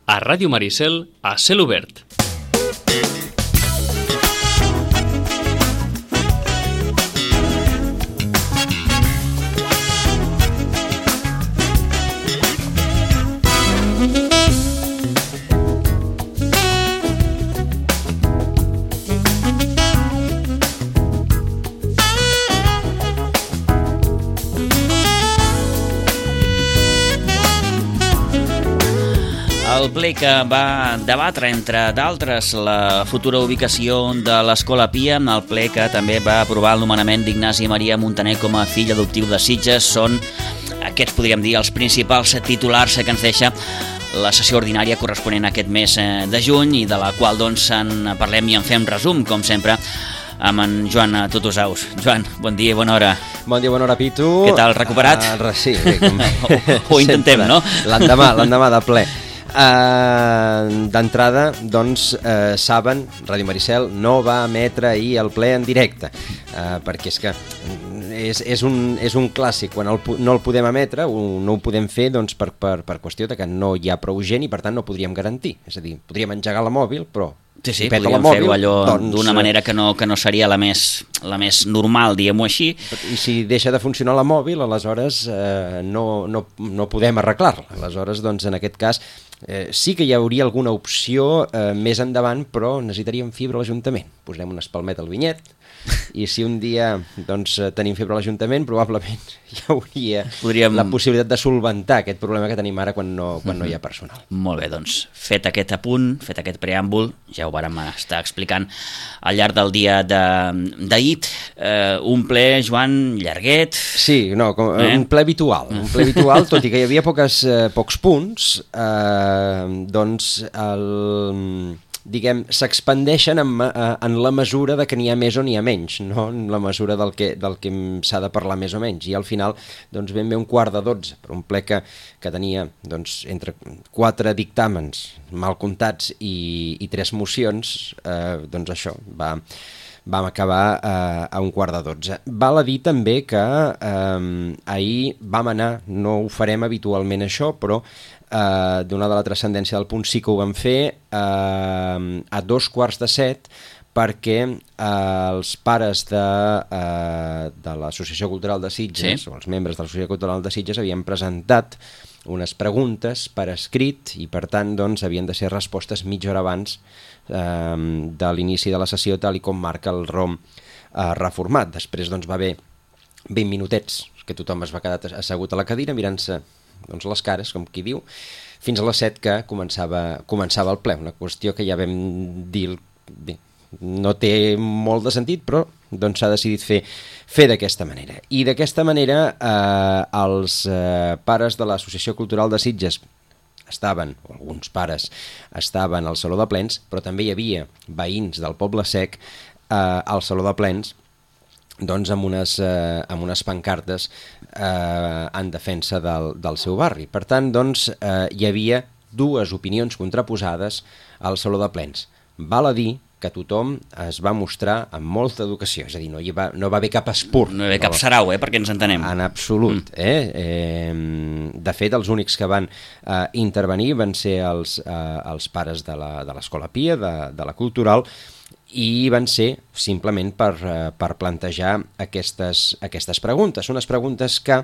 a Ràdio Maricel, a Cel Obert. El ple que va debatre, entre d'altres, la futura ubicació de l'Escola Pia, el ple que també va aprovar el nomenament d'Ignasi Maria Montaner com a fill adoptiu de Sitges, són aquests, podríem dir, els principals titulars que ens deixa la sessió ordinària corresponent a aquest mes de juny i de la qual doncs en parlem i en fem resum, com sempre, amb en Joan Tutusaus. Joan, bon dia i bona hora. Bon dia, bona hora, Pitu. Què tal, recuperat? Sí, bé, com... Ho intentem, no? L'endemà de ple. D'entrada, doncs, saben, Ràdio Maricel no va emetre ahir el ple en directe, perquè és que és un clàssic, quan no el podem emetre, no ho podem fer doncs, per qüestió de que no hi ha prou gent i per tant no podríem garantir, és a dir, podríem engegar la mòbil, però sí, podríem fer-ho allò d'una manera que no seria la més normal, diguem-ho així. I si deixa de funcionar la mòbil, aleshores no podem arreglar-la. Aleshores, doncs, en aquest cas, sí que hi hauria alguna opció més endavant, però necessitaríem fibra a l'Ajuntament. Posem un espalmet al vinyet, i si un dia doncs, tenim fibra a l'Ajuntament, probablement hi hauria la possibilitat de solventar aquest problema que tenim ara quan no hi ha personal. Molt bé, doncs, fet aquest apunt, fet aquest preàmbul, ja ho vàrem estar explicant al llarg del dia d'ahir, un ple, Joan, llarguet. Sí, un ple habitual, tot i que hi havia pocs punts, doncs diguem, s'expandeixen en la mesura de que n'hi ha més o n'hi ha menys, no en la mesura del que s'ha de parlar més o menys. I al final, doncs, ben bé 11:45, per un ple que tenia doncs, entre 4 dictàmens mal comptats i 3 mocions, doncs això, vam acabar a 11:45. Val a dir també que ahir vam anar, no ho farem habitualment això, però donada la transcendència del punt sí que ho vam fer a 6:45, perquè els pares de l'Associació Cultural de Sitges, sí, o els membres de l'Associació Cultural de Sitges havien presentat unes preguntes per escrit i per tant doncs, havien de ser respostes mitja hora abans de l'inici de la sessió, tal i com marca el ROM reformat. Després doncs, va haver 20 minutets que tothom es va quedar assegut a la cadira mirant-se doncs, les cares, com qui diu, fins a les 7 que començava el ple. Una qüestió que ja vam dir, bé, no té molt de sentit, però doncs, s'ha decidit fer d'aquesta manera. I d'aquesta manera els pares de l'Associació Cultural de Sitges estaven, o alguns pares estaven al Saló de Plens, però també hi havia veïns del Poble Sec al Saló de Plens, doncs amb unes pancartes en defensa del seu barri. Per tant, doncs, hi havia dues opinions contraposades al Saló de Plens. Val a dir que tothom es va mostrar amb molta educació, és a dir, no va haver cap espurt. No hi va haver cap sarau, perquè ens entenem. En absolut. De fet, els únics que van intervenir van ser els pares de l'Escola Pia, de la Cultural, i van ser simplement per plantejar aquestes preguntes. Unes preguntes que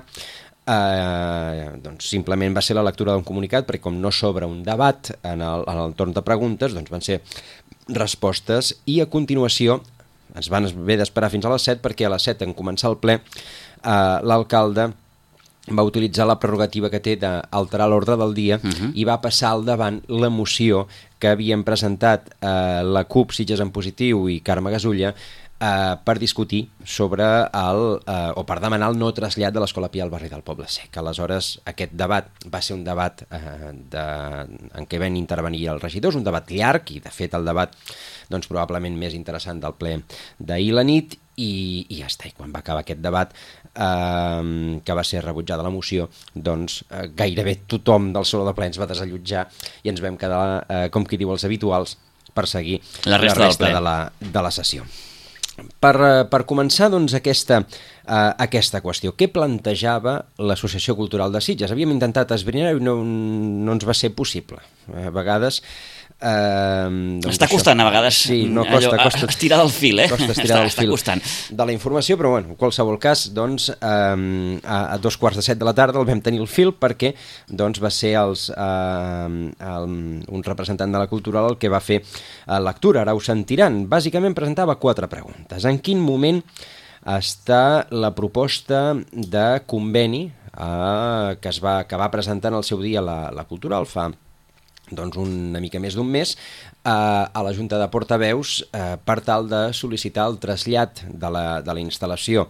doncs simplement va ser la lectura d'un comunicat, perquè com no s'obre un debat en el torn de preguntes, doncs van ser respostes i a continuació ens van haver d'esperar fins a les 7 perquè a les 7 en començar el ple l'alcalde va utilitzar la prerrogativa que té d'alterar l'ordre del dia i va passar al davant la moció que havien presentat la CUP, Sitges en Positiu i Carme Gasulla per discutir sobre o per demanar el no trasllat de l'Escola Pia al barri del Poble Sec. Aleshores, aquest debat va ser un debat en què van intervenir els regidors, un debat llarg i, de fet, el debat doncs, probablement més interessant del ple d'ahir la nit i ja està. I quan va acabar aquest debat, que va ser rebutjada la moció, doncs gairebé tothom del Saló de Plens va desallotjar i ens vam quedar, com qui diu, els habituals per seguir la resta de la sessió. Per començar, doncs, aquesta qüestió. Què plantejava l'Associació Cultural de Sitges? Havíem intentat esbrinar i no ens va ser possible. A vegades... està costant a vegades costa estirar del fil, costa estirar del fil costant de la informació, però bueno, en qualsevol cas, doncs, a 2:45 de la tarda el vam tenir el fil perquè doncs, va ser un representant de la cultural el que va fer lectura, ara ho sentiran. Bàsicament presentava 4 preguntes. En quin moment està la proposta de conveni que va presentar en el seu dia la cultural fa doncs una mica més d'un mes a la Junta de Portaveus per tal de sol·licitar el trasllat de la instal·lació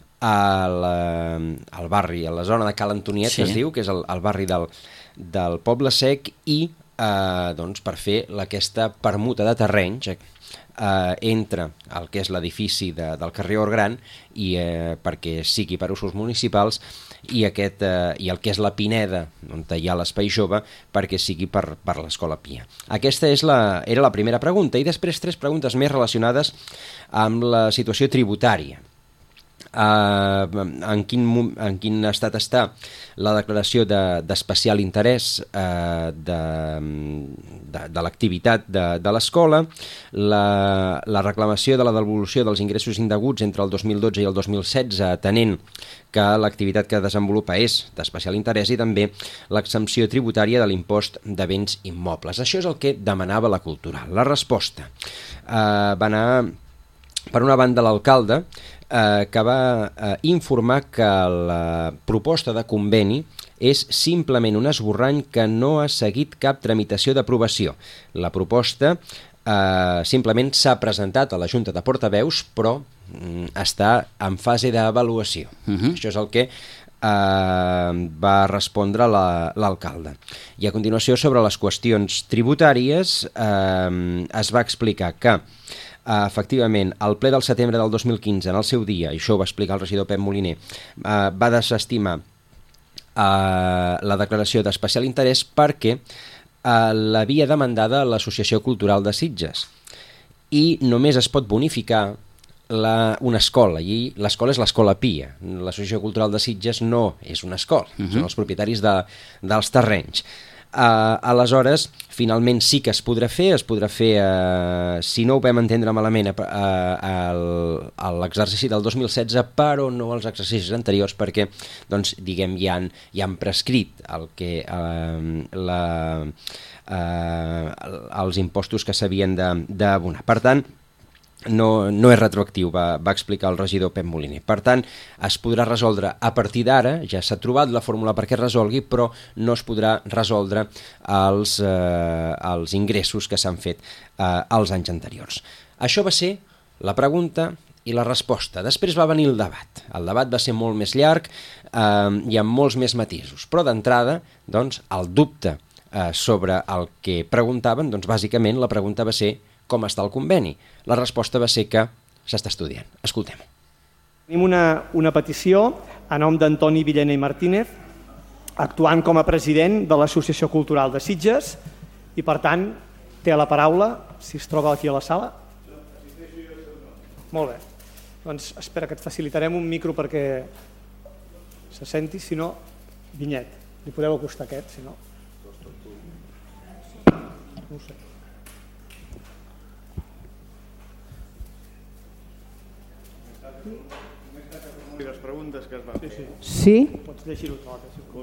al barri, a la zona de Cal Antoniet, que es diu, que és el barri del Poble Sec, i doncs per fer aquesta permuta de terrenys entre el que és l'edifici del carrer Orgran i perquè sigui per usos municipals i el que és la Pineda, on hi ha l'espai jove, perquè sigui per l'Escola Pia. Aquesta era la primera pregunta, i després 3 preguntes més relacionades amb la situació tributària. En quin estat està la declaració d'especial interès de l'activitat de l'escola, la reclamació de la devolució dels ingressos indeguts entre el 2012 i el 2016, atenent que l'activitat que desenvolupa és d'especial interès, i també l'exempció tributària de l'impost de béns immobles. Això és el que demanava la cultural. La resposta va anar, per una banda, l'alcalde, que va informar que la proposta de conveni és simplement un esborrany que no ha seguit cap tramitació d'aprovació. La proposta simplement s'ha presentat a la Junta de Portaveus, però està en fase d'avaluació. Això és el que va respondre l'alcalde. I a continuació, sobre les qüestions tributàries, es va explicar que efectivament, el ple del setembre del 2015, en el seu dia, i això ho va explicar el regidor Pep Moliner, va desestimar la declaració d'especial interès perquè l'havia demandada l'Associació Cultural de Sitges i només es pot bonificar una escola, i l'escola és l'Escola Pia. L'Associació Cultural de Sitges no és una escola, són els propietaris dels terrenys. Aleshores, finalment sí que es podrà fer, si no ho vam entendre malament, a l'exercici del 2016, però no als exercicis anteriors, perquè doncs, diguem, ja han prescrit els impostos que s'havien d'abonar. Per tant, no és retroactiu, va explicar el regidor Pep Moliner. Per tant, es podrà resoldre a partir d'ara, ja s'ha trobat la fórmula perquè es resolgui, però no es podrà resoldre els ingressos que s'han fet als anys anteriors. Això va ser la pregunta i la resposta. Després va venir el debat. El debat va ser molt més llarg i amb molts més matisos, però d'entrada, doncs, el dubte sobre el que preguntaven, doncs, bàsicament la pregunta va ser com està el conveni. La resposta va ser que s'està estudiant. Escoltem-ho. Tenim una petició a nom d'Antoni Villena i Martínez, actuant com a president de l'Associació Cultural de Sitges, i per tant té la paraula, si es troba aquí a la sala. Molt bé. Doncs espera que et facilitarem un micro perquè se senti, si no, Vinyet. Li podeu acostar aquest, si no. No ho sé. Les preguntes que es van fer. Sí? Pots llegir-ho tot.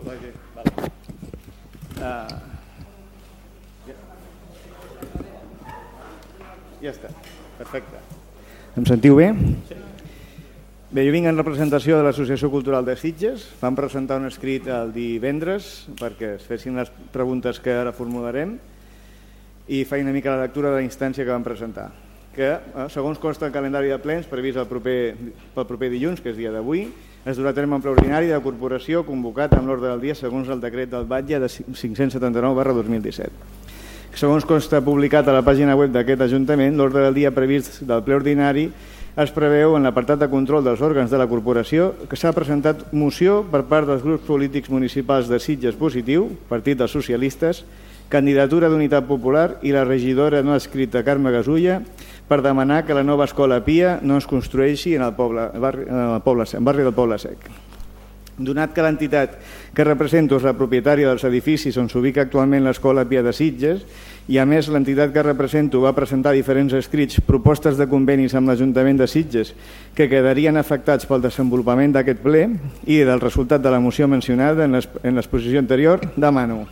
Ja està, perfecte. Em sentiu bé? Sí. Bé, jo vinc en representació de l'Associació Cultural de Sitges. Vam presentar un escrit el divendres perquè es fessin les preguntes que ara formularem i faig una mica la lectura de la instància que vam presentar. Que, segons consta el calendari de plens previst pel proper dilluns, que és dia d'avui, es durà a terme un ple ordinari de corporació convocat amb l'ordre del dia segons el decret del Batlle de 579/2017. Segons consta publicat a la pàgina web d'aquest Ajuntament, l'ordre del dia previst del ple ordinari es preveu en l'apartat de control dels òrgans de la corporació que s'ha presentat moció per part dels grups polítics municipals de Sitges Positiu, Partit dels Socialistes, Candidatura d'Unitat Popular i la regidora no adscrita Carme Gasulla per demanar que la nova escola Pia no es construeixi en el barri del Poble Sec. Donat que l'entitat que represento és la propietària dels edificis on s'ubica actualment l'Escola Pia de Sitges i a més l'entitat que represento va presentar diferents escrits, propostes de convenis amb l'Ajuntament de Sitges que quedarien afectats pel desenvolupament d'aquest ple i del resultat de la moció mencionada en l'exposició anterior, demano.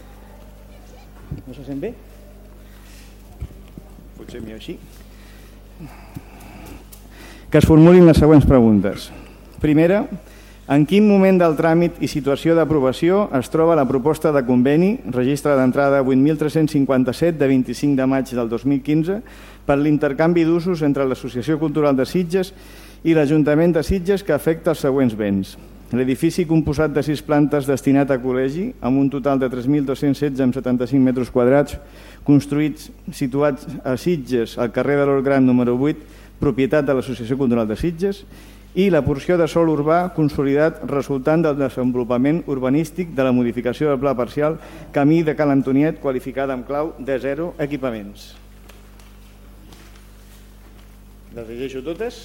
No se sent bé? Potser millor així. Que es formulin les següents preguntes. Primera, en quin moment del tràmit i situació d'aprovació es troba la proposta de conveni, registre d'entrada 8.357 de 25 de maig del 2015, per l'intercanvi d'usos entre l'Associació Cultural de Sitges i l'Ajuntament de Sitges que afecta els següents béns. L'edifici composat de 6 plantes destinat a col·legi, amb un total de 3.216 amb 75 metres quadrats, construïts situats a Sitges, al carrer de l'Hort Gran número 8, propietat de l'Associació Cultural de Sitges, i la porció de sòl urbà consolidat resultant del desenvolupament urbanístic de la modificació del pla parcial Camí de Cal Antoniet qualificada amb clau de 0 equipaments. Les llegeixo totes?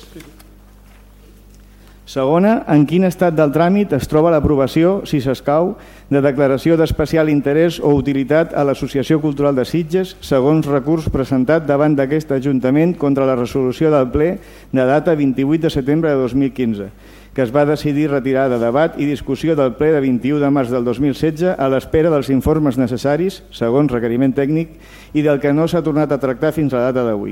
Segona, en quin estat del tràmit es troba l'aprovació, si s'escau, de declaració d'especial interès o utilitat a l'Associació Cultural de Sitges segons recurs presentat davant d'aquest Ajuntament contra la resolució del ple de data 28 de setembre de 2015, que es va decidir retirar de debat i discussió del ple de 21 de març del 2016 a l'espera dels informes necessaris, segons requeriment tècnic, i del que no s'ha tornat a tractar fins a la data d'avui.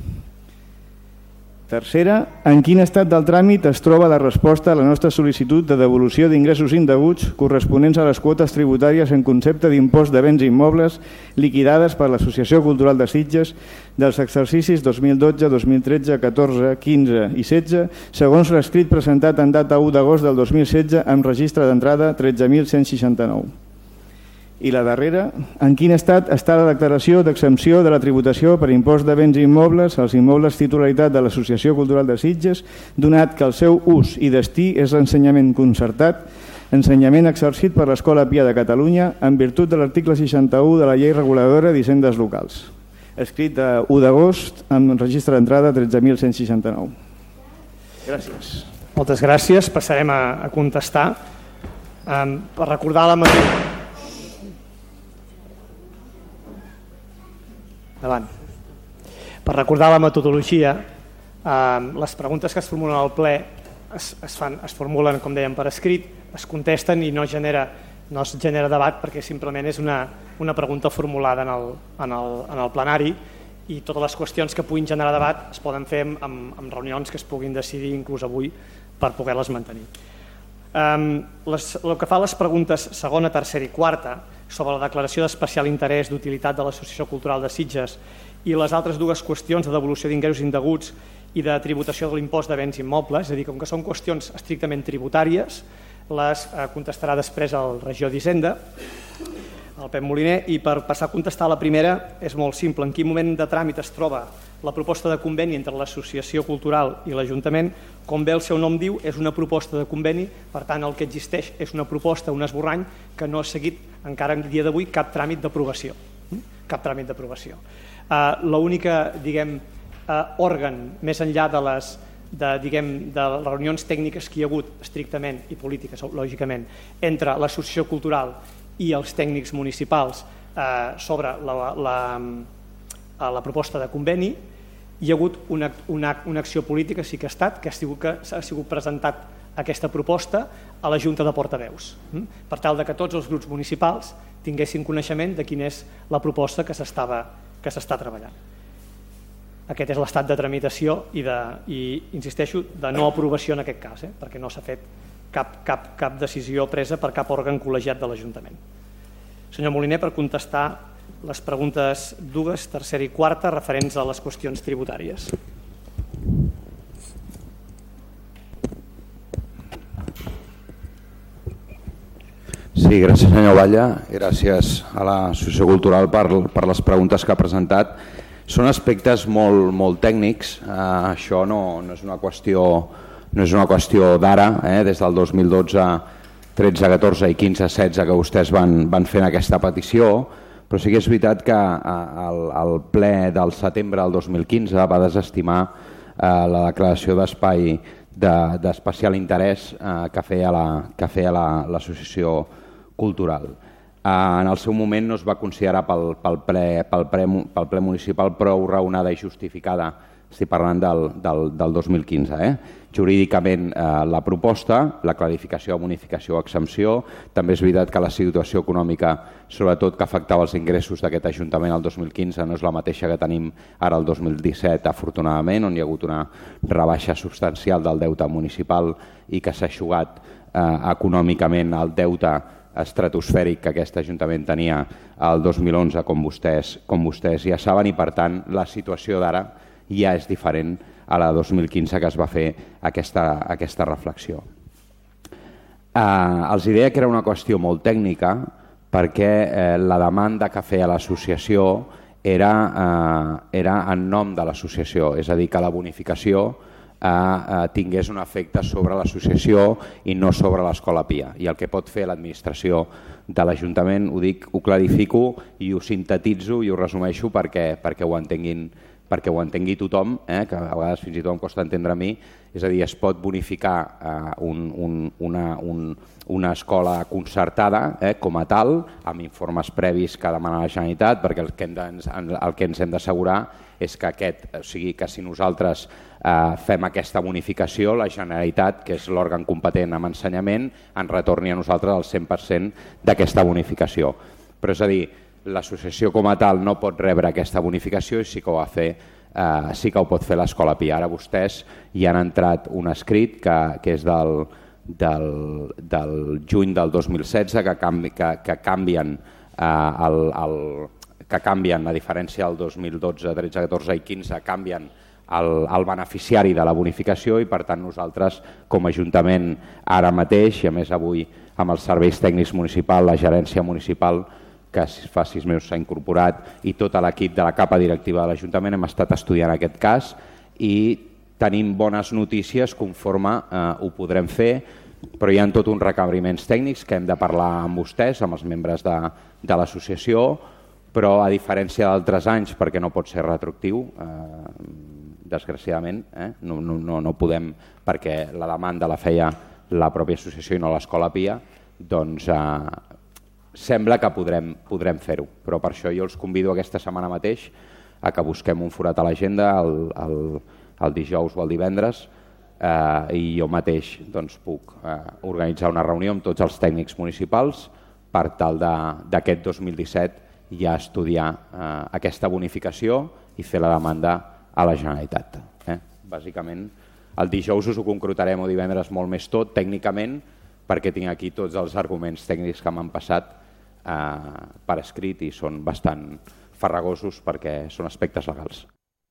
Tercera, en quin estat del tràmit es troba la resposta a la nostra sol·licitud de devolució d'ingressos indeguts corresponents a les quotes tributàries en concepte d'impost de béns immobles liquidades per l'Associació Cultural de Sitges dels exercicis 2012, 2013, 14, 15 i 16, segons l'escrit presentat en data 1 d'agost del 2016 amb registre d'entrada 13.169. I la darrera, en quin estat està la declaració d'exempció de la tributació per impost de béns immobles als immobles titularitat de l'Associació Cultural de Sitges, donat que el seu ús i destí és l'ensenyament concertat, ensenyament exercit per l'Escola Pia de Catalunya en virtut de l'article 61 de la Llei Reguladora d'Hisendes Locals. Escrit de 1 d'agost amb registre d'entrada 13.169. Gràcies. Moltes gràcies. Passarem a contestar. Per recordar la mesura... Davant. Per recordar la metodologia, les preguntes que es formulen al ple es formulen, com dèiem, per escrit, es contesten i no es genera debat perquè simplement és una pregunta formulada en el plenari i totes les qüestions que puguin generar debat es poden fer en reunions que es puguin decidir inclús avui per poder-les mantenir. El que fa a les preguntes segona, tercera i quarta sobre la declaració d'especial interès d'utilitat de l'Associació Cultural de Sitges i les altres dues qüestions de devolució d'ingressos indeguts i de tributació de l'impost de béns immobles, és a dir, com que són qüestions estrictament tributàries, les contestarà després el regidor d'Hisenda, el Pep Moliner, i per passar a contestar la primera és molt simple. En quin moment de tràmit es troba la proposta de conveni entre l'Associació Cultural i l'Ajuntament? Com bé el seu nom diu, és una proposta de conveni, per tant el que existeix és una proposta, un esborrany, que no ha seguit encara en dia d'avui cap tràmit d'aprovació. Cap tràmit d'aprovació. L'única, òrgan, més enllà de les reunions tècniques que hi ha hagut estrictament i polítiques, lògicament, entre l'Associació Cultural i els tècnics municipals sobre la proposta de conveni, hi ha hagut una acció política, sí que ha estat, que ha sigut presentat aquesta proposta a la Junta de Portaveus, per tal que tots els grups municipals tinguessin coneixement de quina és la proposta que s'està treballant. Aquest és l'estat de tramitació i, insisteixo, de no aprovació en aquest cas, perquè no s'ha fet cap decisió presa per cap òrgan col·legiat de l'Ajuntament. Senyor Moliner, per contestar les preguntes dues, tercera i quarta, referents a les qüestions tributàries. Sí, gràcies senyor Batlle, gràcies a l'Associació Cultural per les preguntes que ha presentat. Són aspectes molt tècnics, això no és una qüestió d'ara, des del 2012, 13, 14 i 15, 16 que vostès van fent aquesta petició, Però sí que és veritat que el ple del setembre del 2015 va desestimar la declaració d'espai d'especial interès que feia l'associació cultural. En el seu moment no es va considerar pel ple municipal prou raonada i justificada, estic parlant del 2015. Jurídicament la proposta, la clarificació, bonificació o exempció, també és veritat que la situació econòmica, sobretot que afectava els ingressos d'aquest Ajuntament el 2015, no és la mateixa que tenim ara el 2017, afortunadament, on hi ha hagut una rebaixa substancial del deute municipal i que s'ha eixugat econòmicament el deute estratosfèric que aquest Ajuntament tenia el 2011, com vostès ja saben, i per tant la situació d'ara ja és diferent a la 2015 que es va fer aquesta reflexió. Els deia que era una qüestió molt tècnica perquè la demanda que feia l'associació era en nom de l'associació, és a dir, que la bonificació tingués un efecte sobre l'associació i no sobre l'Escola Pia. I el que pot fer l'administració de l'Ajuntament, ho clarifico i ho sintetitzo i ho resumeixo perquè ho entengui tothom, que a vegades fins i tot em costa entendre a mi, és a dir, es pot bonificar una escola concertada com a tal, amb informes previs que demana la Generalitat, perquè el que ens hem d'assegurar és que si nosaltres fem aquesta bonificació, la Generalitat, que és l'òrgan competent en ensenyament, ens retorni a nosaltres el 100% d'aquesta bonificació. Però és a dir, l'associació com a tal no pot rebre aquesta bonificació i sí que ho pot fer l'Escola Pia. Ara vostès hi han entrat un escrit que és del juny del 2016 que canvien, a diferència del 2012, 13, 14 i 15, canvien el beneficiari de la bonificació i per tant nosaltres com a Ajuntament ara mateix, i a més avui amb els serveis tècnics municipals, la gerència municipal que fa 6 mesos s'ha incorporat i tot l'equip de la capa directiva de l'Ajuntament hem estat estudiant aquest cas i tenim bones notícies conforme ho podrem fer, però hi ha tot uns requeriments tècnics que hem de parlar amb vostès, amb els membres de l'associació, però a diferència d'altres anys, perquè no pot ser retroactiu, desgraciadament, no podem, perquè la demanda la feia la pròpia associació i no l'Escola Pia, doncs sembla que podrem fer-ho, però per això jo els convido aquesta setmana mateix a que busquem un forat a l'agenda el dijous o el divendres i jo mateix puc organitzar una reunió amb tots els tècnics municipals per tal d'aquest 2017 ja estudiar aquesta bonificació i fer la demanda a la Generalitat. Bàsicament, el dijous us ho concretarem o divendres molt més tot, tècnicament, perquè tinc aquí tots els arguments tècnics que m'han passat per escrit i són bastant farragosos perquè són aspectes legals.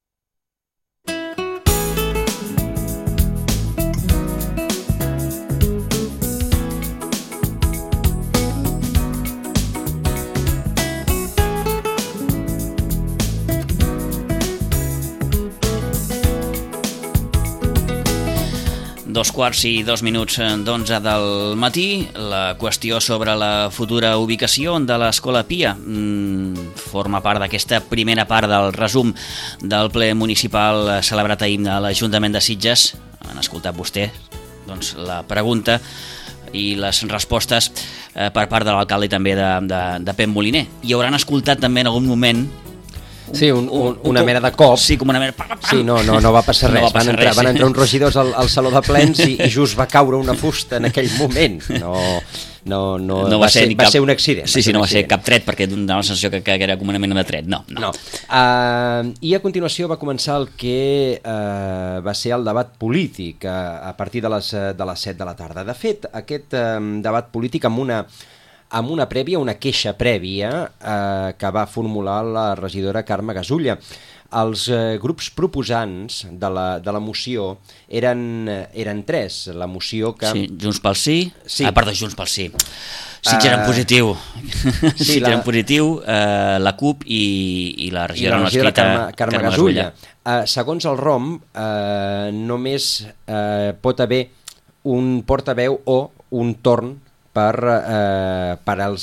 Dos quarts i 2 minuts d'11 del matí. La qüestió sobre la futura ubicació de l'Escola Pia forma part d'aquesta primera part del resum del ple municipal celebrat ahir a l'Ajuntament de Sitges. Han escoltat vostès la pregunta i les respostes per part de l'alcalde i també de Pep Moliner. I hauran escoltat també en algun moment Sí, una mena de cop. Sí, com una mena... Sí, no va passar res. Van entrar uns regidors al saló de plens i just va caure una fusta en aquell moment. No va ser un accident. Sí, no va ser cap tret, perquè donava la sensació que era com una mena de tret. No. I a continuació va començar el que va ser el debat polític a partir de les 7 de la tarda. De fet, aquest debat polític amb una queixa prèvia que va formular la regidora Carme Gasulla. Els grups proposants de la moció eren 3. La moció que... Sí, Junts pel Sí. Perdó, Junts pel Sí. Sitges en positiu. Sitges en positiu, la CUP i la regidora no escrita Carme Gasulla. Segons el ROM, només pot haver un portaveu o un torn per als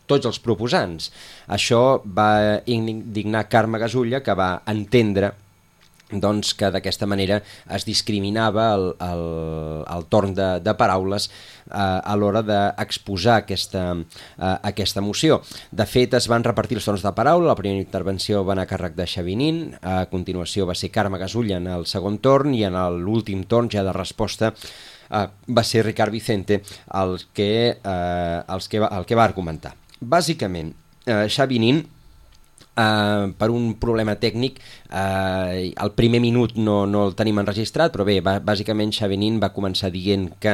tots els proposants. Això va indignar Carme Gasulla, que va entendre doncs, que d'aquesta manera es discriminava el torn de paraules a l'hora d'exposar aquesta moció. De fet, es van repartir els torns de paraula. La primera intervenció va anar a càrrec de Xavi Nin, a continuació va ser Carme Gasulla en el segon torn, i en l'últim torn ja de resposta va ser Ricard Vicente el que va argumentar. Bàsicament, Xavi Nin, per un problema tècnic, el primer minut no el tenim enregistrat, però bé, bàsicament Xavi Nin va començar dient que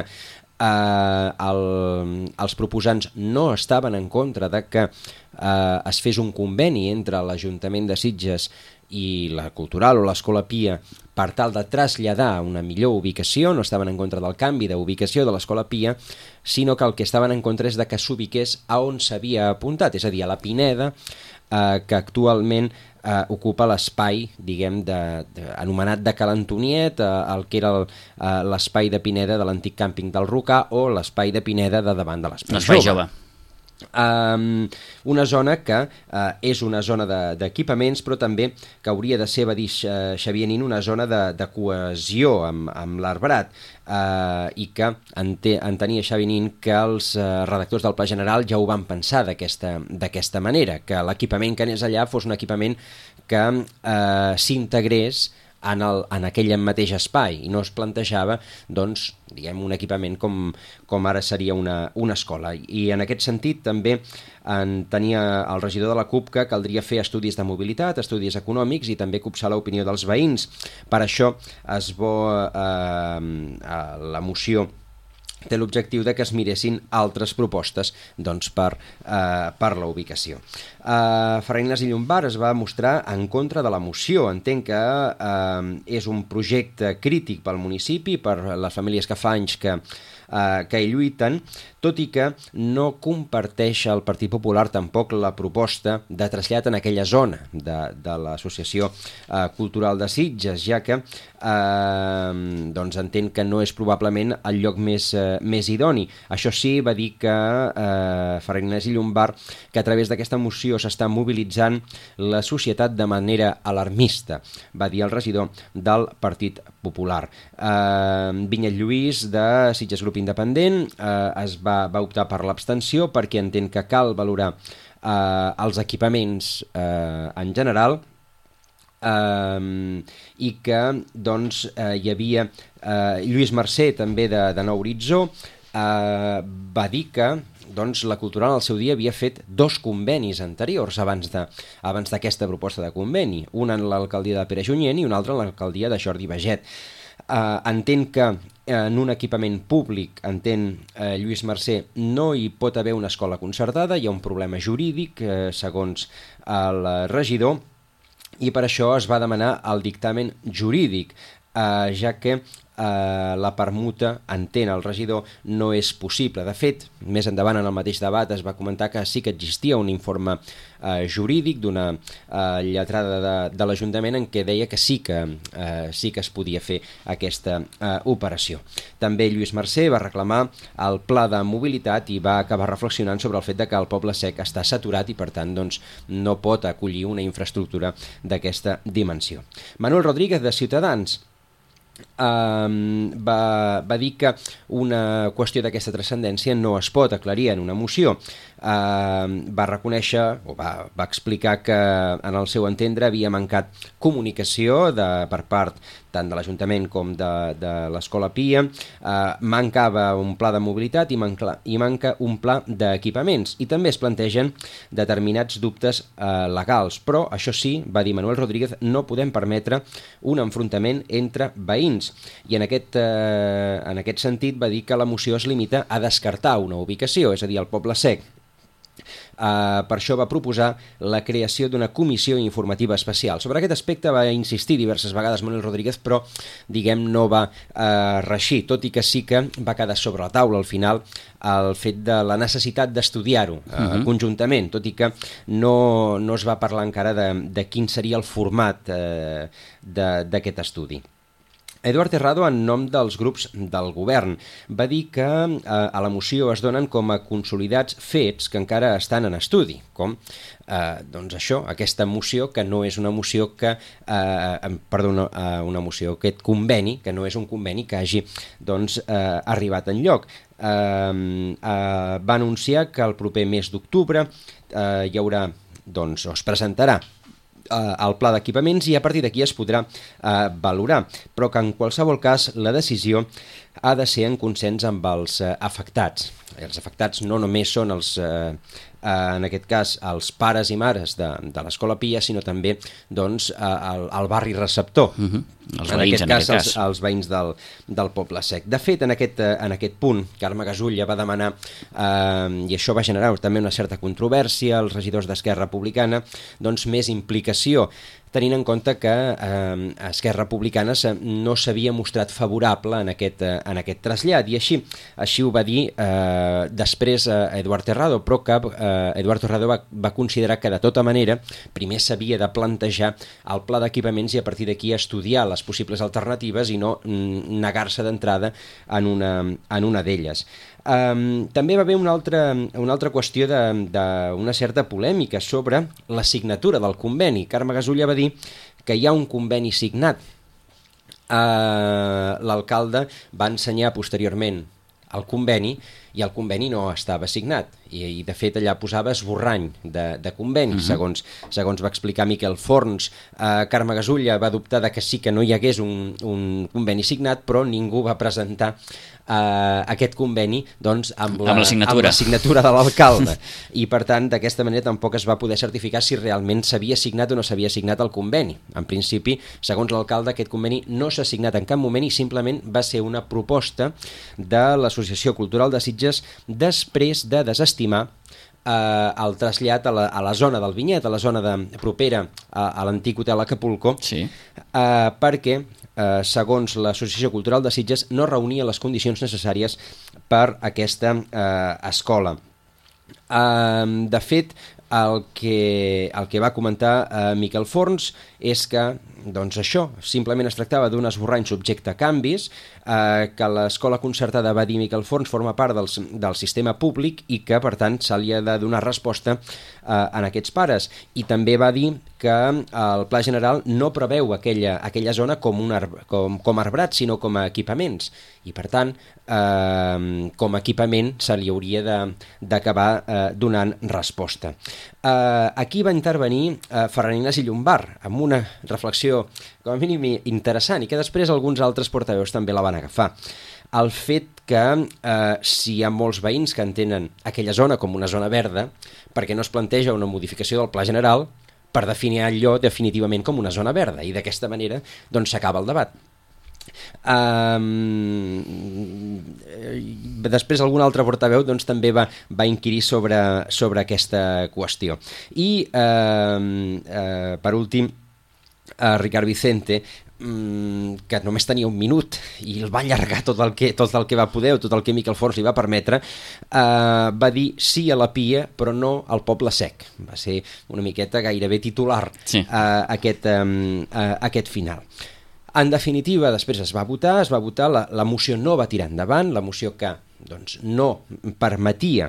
els proposants no estaven en contra de que es fes un conveni entre l'Ajuntament de Sitges i la Cultural o l'Escola Pia per tal de traslladar una millor ubicació. No estaven en contra del canvi d'ubicació de l'Escola Pia, sinó que el que estaven en contra és de que s'ubiqués a on s'havia apuntat, és a dir, a la Pineda, que actualment ocupa l'espai, diguem, anomenat de Ca l'Antoniet, el que era l'espai de Pineda de l'antic càmping del Rocà, o l'espai de Pineda de davant de l'Espai Jove. Una zona que és una zona d'equipaments, però també que hauria de ser, va dir Xavier Nin, una zona de cohesió amb l'arbrat, i que entenia Xavi Nin que els redactors del Pla General ja ho van pensar d'aquesta manera, que l'equipament que anés allà fos un equipament que s'integrés en aquell mateix espai, i no es plantejava, doncs, diguem, un equipament com ara seria una escola. I en aquest sentit també tenia el regidor de la CUP que caldria fer estudis de mobilitat, estudis econòmics, i també copsar l'opinió dels veïns. Per això la moció té l'objectiu de que es miressin altres propostes, doncs, per la ubicació. Ferran Ignasi Llombart es va mostrar en contra de la moció. Entenc que és un projecte crític pel municipi, per les famílies que fa anys que hi lluiten, tot i que no comparteix el Partit Popular tampoc la proposta de trasllat en aquella zona de l'Associació Cultural de Sitges, ja que doncs entén que no és probablement el lloc més idoni. Això sí, va dir que Ferran Ignasi Llombart, que a través d'aquesta moció s'està mobilitzant la societat de manera alarmista, va dir el regidor del Partit Popular. Vinyet Lluís, de Sitges Grup Independent, va optar per l'abstenció perquè entén que cal valorar els equipaments en general, i que doncs hi havia Lluís Mercè, també de Nou Horitzó, va dir que doncs la Cultural al seu dia havia fet 2 convenis anteriors abans d'aquesta proposta de conveni, un en l'alcaldia de Pere Junyent i un altre en l'alcaldia de Jordi Baget. Entén que en un equipament públic, Lluís Mercè, no hi pot haver una escola concertada, hi ha un problema jurídic, segons el regidor, i per això es va demanar el dictamen jurídic, ja que la permuta, entén el regidor, no és possible. De fet, més endavant en el mateix debat es va comentar que sí que existia un informe jurídic d'una lletrada de l'Ajuntament en què deia que sí que es podia fer aquesta operació. També Lluís Mercè va reclamar el pla de mobilitat i va acabar reflexionant sobre el fet que el Poble Sec està saturat i per tant doncs, no pot acollir una infraestructura d'aquesta dimensió. Manuel Rodríguez, de Ciutadans, va dir que una qüestió d'aquesta transcendència no es pot aclarir en una moció. Va reconèixer o va explicar que en el seu entendre havia mancat comunicació per part tant de l'Ajuntament com de l'Escola Pia, mancava un pla de mobilitat i manca un pla d'equipaments, i també es plantegen determinats dubtes legals, però això sí, va dir Manuel Rodríguez, no podem permetre un enfrontament entre veïns, i en aquest sentit va dir que la moció es limita a descartar una ubicació, és a dir, el Poble Sec. Per això va proposar la creació d'una comissió informativa especial. Sobre aquest aspecte va insistir diverses vegades Manuel Rodríguez, però diguem no va reeixir, tot i que sí que va quedar sobre la taula al final el fet de la necessitat d'estudiar-ho conjuntament, tot i que no es va parlar encara de quin seria el format d'aquest estudi. Eduard Terrado, en nom dels grups del govern, va dir que a la moció es donen com a consolidats fets que encara estan en estudi, com doncs això, aquesta moció que no és una moció una moció, aquest conveni, que no és un conveni que hagi doncs, arribat enlloc. Va anunciar que el proper mes d'octubre hi haurà, doncs, es presentarà el pla d'equipaments i a partir d'aquí es podrà valorar, però que en qualsevol cas la decisió ha de ser en consens amb els afectats. Els afectats no només són en aquest cas els pares i mares de l'Escola Pia, sinó també doncs, el barri receptor. Els veïns, en aquest cas. Els veïns del Poble Sec. De fet, en aquest punt, Carme Gasulla va demanar, i això va generar també una certa controvèrsia, als regidors d'Esquerra Republicana, doncs més implicació, tenint en compte que Esquerra Republicana no s'havia mostrat favorable en aquest trasllat, i així ho va dir després Eduard Terrado, però que Eduard Terrado va considerar que de tota manera primer s'havia de plantejar el pla d'equipaments i a partir d'aquí estudiar les possibles alternatives i no negar-se d'entrada en una d'elles. També va haver una altra qüestió d'una certa polèmica sobre la signatura del conveni. Carme Gasulla va dir que hi ha un conveni signat. L'alcalde va ensenyar posteriorment el conveni i el conveni no estava signat i de fet allà posava esborrany de conveni, segons va explicar Miquel Forns. Carme Gasulla va dubtar de que sí que no hi hagués un conveni signat, però ningú va presentar aquest conveni doncs, amb la signatura de l'alcalde i per tant d'aquesta manera tampoc es va poder certificar si realment s'havia signat o no s'havia signat el conveni. En principi, segons l'alcalde, aquest conveni no s'ha signat en cap moment i simplement va ser una proposta de l'Associació Cultural de Sitges després de desestimar el trasllat a la zona del Vinyet, a la zona propera a l'antic hotel Acapulco, perquè segons l'Associació Cultural de Sitges no reunia les condicions necessàries per aquesta escola. De fet, el que va comentar Miquel Forns és que doncs això, simplement es tractava d'un esborrany subjecte a canvis, que l'escola concertada, va dir Miquel Forns, forma part del sistema públic i que per tant se li ha de donar resposta en aquests pares. I també va dir que el Pla General no preveu aquella zona com arbrat, sinó com a equipaments. I per tant, com a equipament se li hauria d'acabar donant resposta. Aquí va intervenir Ferran Ignasi Llombart amb una reflexió com a mínim interessant i que després alguns altres portaveus també la van agafar. El fet que si hi ha molts veïns que entenen aquella zona com una zona verda, perquè no es planteja una modificació del Pla General per definir allò definitivament com una zona verda i d'aquesta manera doncs s'acaba el debat. Després algun altre portaveu doncs, també va inquirir sobre aquesta qüestió i per últim Ricard Vicente, que només tenia un minut i el va allargar tot el que va poder o tot el que Miquel Forns li va permetre, va dir sí a la Pia però no al Poble Sec. Va ser una miqueta gairebé titular aquest final. En definitiva, després es va votar, la moció no va tirar endavant, la moció que doncs, no permetia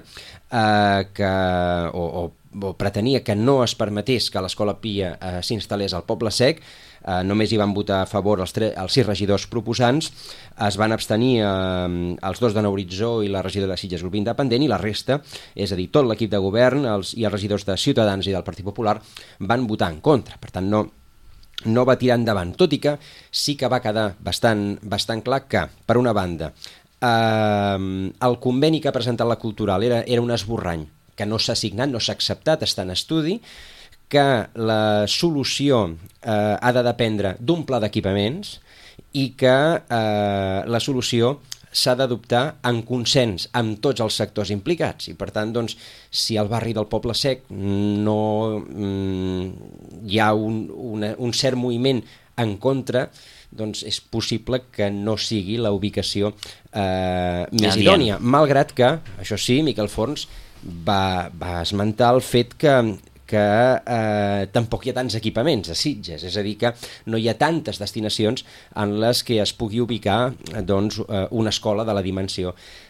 o pretenia que no es permetés que l'Escola Pia s'instal·lés al Poble Sec. Només hi van votar a favor els 6 regidors proposants, es van abstenir els 2 de Nou Horitzó i la regidora de Sitges Grup Independent i la resta, és a dir, tot l'equip de govern i els regidors de Ciutadans i del Partit Popular van votar en contra. Per tant, no va tirar endavant, tot i que sí que va quedar bastant clar que, per una banda, el conveni que ha presentat la Cultural era un esborrany que no s'ha signat, no s'ha acceptat, està en estudi, que la solució ha de dependre d'un pla d'equipaments i que la solució s'ha d'adoptar en consens amb tots els sectors implicats i per tant doncs, si al barri del Poble Sec no hi ha un cert moviment en contra, doncs és possible que no sigui la ubicació més idònia, malgrat que, això sí, Miquel Forns va esmentar el fet que que tampoc hi ha tants equipaments a Sitges, és a dir, que no hi ha tantes destinacions en les que es pugui ubicar doncs, una escola de la dimensió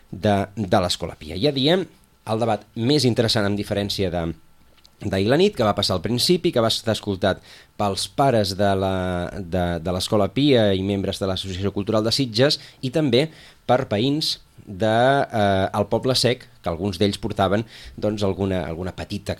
de l'Escola Pia. Ja diem el debat més interessant en diferència d'ahir la nit, que va passar al principi, que va estar escoltat pels pares de l'Escola Pia i membres de l'Associació Cultural de Sitges i també per veïns del Poble Sec, que alguns d'ells portaven doncs, alguna petita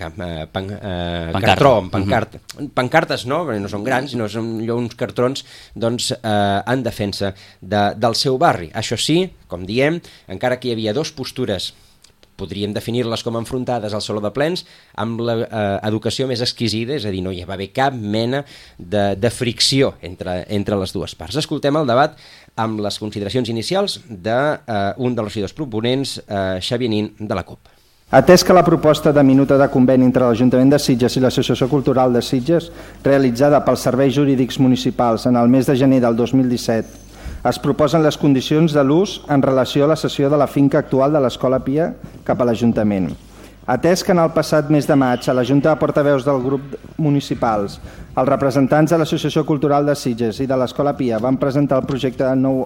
cartró, pancartes no són grans, sinó són uns cartrons doncs, en defensa del seu barri. Això sí, com diem, encara que hi havia dues postures, podríem definir-les com enfrontades al Saló de Plens, amb l'educació més exquisida, és a dir, no hi va haver cap mena de fricció entre les dues parts. Escoltem el debat amb les consideracions inicials d'un dels regidors proponents, Xavier Nin, de la CUP. Atès que la proposta de minuta de conveni entre l'Ajuntament de Sitges i l'Associació Cultural de Sitges, realitzada pels serveis jurídics municipals en el mes de gener del 2017, es proposen les condicions de l'ús en relació a la cessió de la finca actual de l'Escola Pia cap a l'Ajuntament. Atès que en el passat mes de maig a la Junta de Portaveus del grup municipals, els representants de l'Associació Cultural de Sitges i de l'Escola Pia van presentar el projecte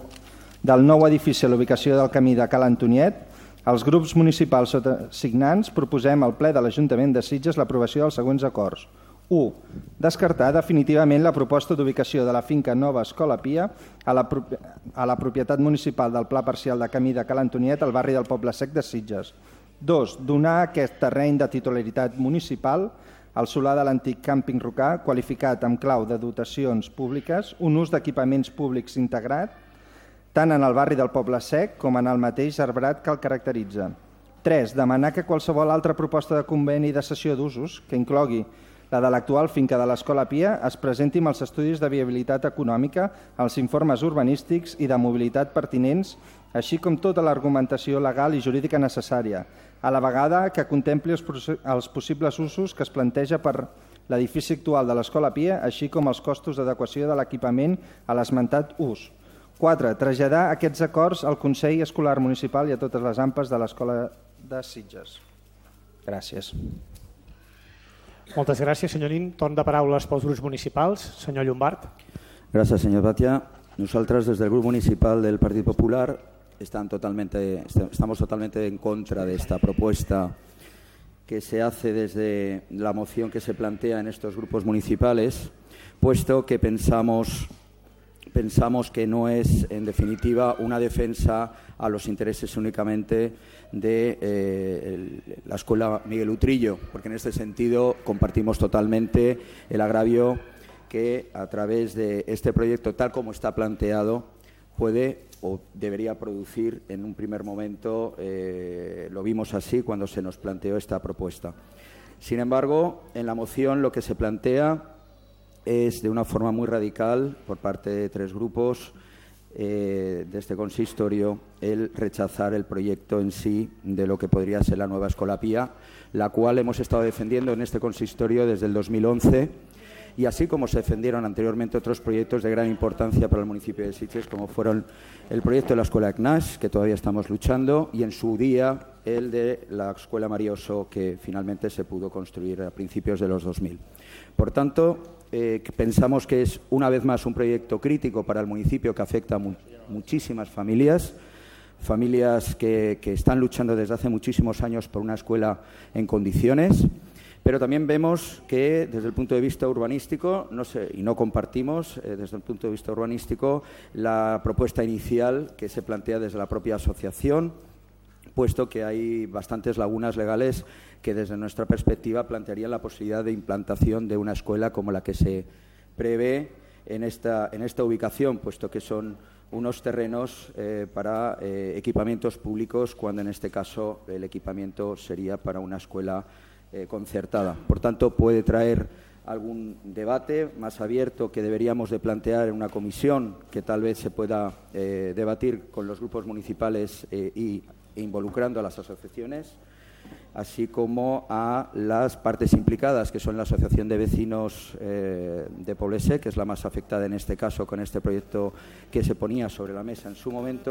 del nou edifici a l'ubicació del camí de Cal Antoniet, els grups municipals signants proposem al ple de l'Ajuntament de Sitges l'aprovació dels següents acords. 1. Descartar definitivament la proposta d'ubicació de la finca Nova Escola Pia a la propietat municipal del Pla Parcial de Camí de Cal Antoniet al barri del Poble Sec de Sitges. 2. Donar aquest terreny de titularitat municipal al solar de l'antic càmping Rocà, qualificat amb clau de dotacions públiques, un ús d'equipaments públics integrat, tant en el barri del Poble Sec com en el mateix arbrat que el caracteritza. 3. Demanar que qualsevol altra proposta de conveni de cessió d'usos, que inclogui la de l'actual finca de l'Escola Pia, es presenti amb els estudis de viabilitat econòmica, els informes urbanístics i de mobilitat pertinents, així com tota l'argumentació legal i jurídica necessària, a la vegada que contempli els possibles usos que es planteja per l'edifici actual de l'Escola Pia, així com els costos d'adequació de l'equipament a l'esmentat ús. 4. Traslladar aquests acords al Consell Escolar Municipal i a totes les AMPAs de l'Escola de Sitges. Gràcies. Moltes gràcies, senyor Nin. Torn de paraules pels grups municipals. Senyor Llombart. Gracias, señor Batia. Nosotros, desde el Grupo Municipal del Partido Popular, estamos totalmente en contra de esta propuesta que se hace desde la moción que se plantea en estos grupos municipales, puesto que pensamos que no es, en definitiva, una defensa a los intereses únicamente de la Escuela Miguel Utrillo, porque en este sentido compartimos totalmente el agravio que a través de este proyecto, tal como está planteado, puede o debería producir en un primer momento, lo vimos así cuando se nos planteó esta propuesta. Sin embargo, en la moción lo que se plantea es de una forma muy radical por parte de 3 grupos de este consistorio el rechazar el proyecto en sí de lo que podría ser la nueva Escola Pia, la cual hemos estado defendiendo en este consistorio desde el 2011 y así como se defendieron anteriormente otros proyectos de gran importancia para el municipio de Sitges, como fueron el proyecto de la Escuela CNAS, que todavía estamos luchando, y en su día el de la Escuela María Osso, que finalmente se pudo construir a principios de los 2000. Por tanto, pensamos que es una vez más un proyecto crítico para el municipio que afecta a muchísimas familias que están luchando desde hace muchísimos años por una escuela en condiciones, pero también vemos que desde el punto de vista urbanístico, no compartimos desde el punto de vista urbanístico la propuesta inicial que se plantea desde la propia asociación, puesto que hay bastantes lagunas legales que desde nuestra perspectiva plantearían la posibilidad de implantación de una escuela como la que se prevé en esta ubicación, puesto que son unos terrenos para equipamientos públicos, cuando en este caso el equipamiento sería para una escuela concertada. Por tanto, puede traer algún debate más abierto que deberíamos de plantear en una comisión que tal vez se pueda debatir con los grupos municipales e involucrando a las asociaciones, así como a las partes implicadas, que son la Asociación de Vecinos de Poblese, que es la más afectada en este caso con este proyecto que se ponía sobre la mesa en su momento,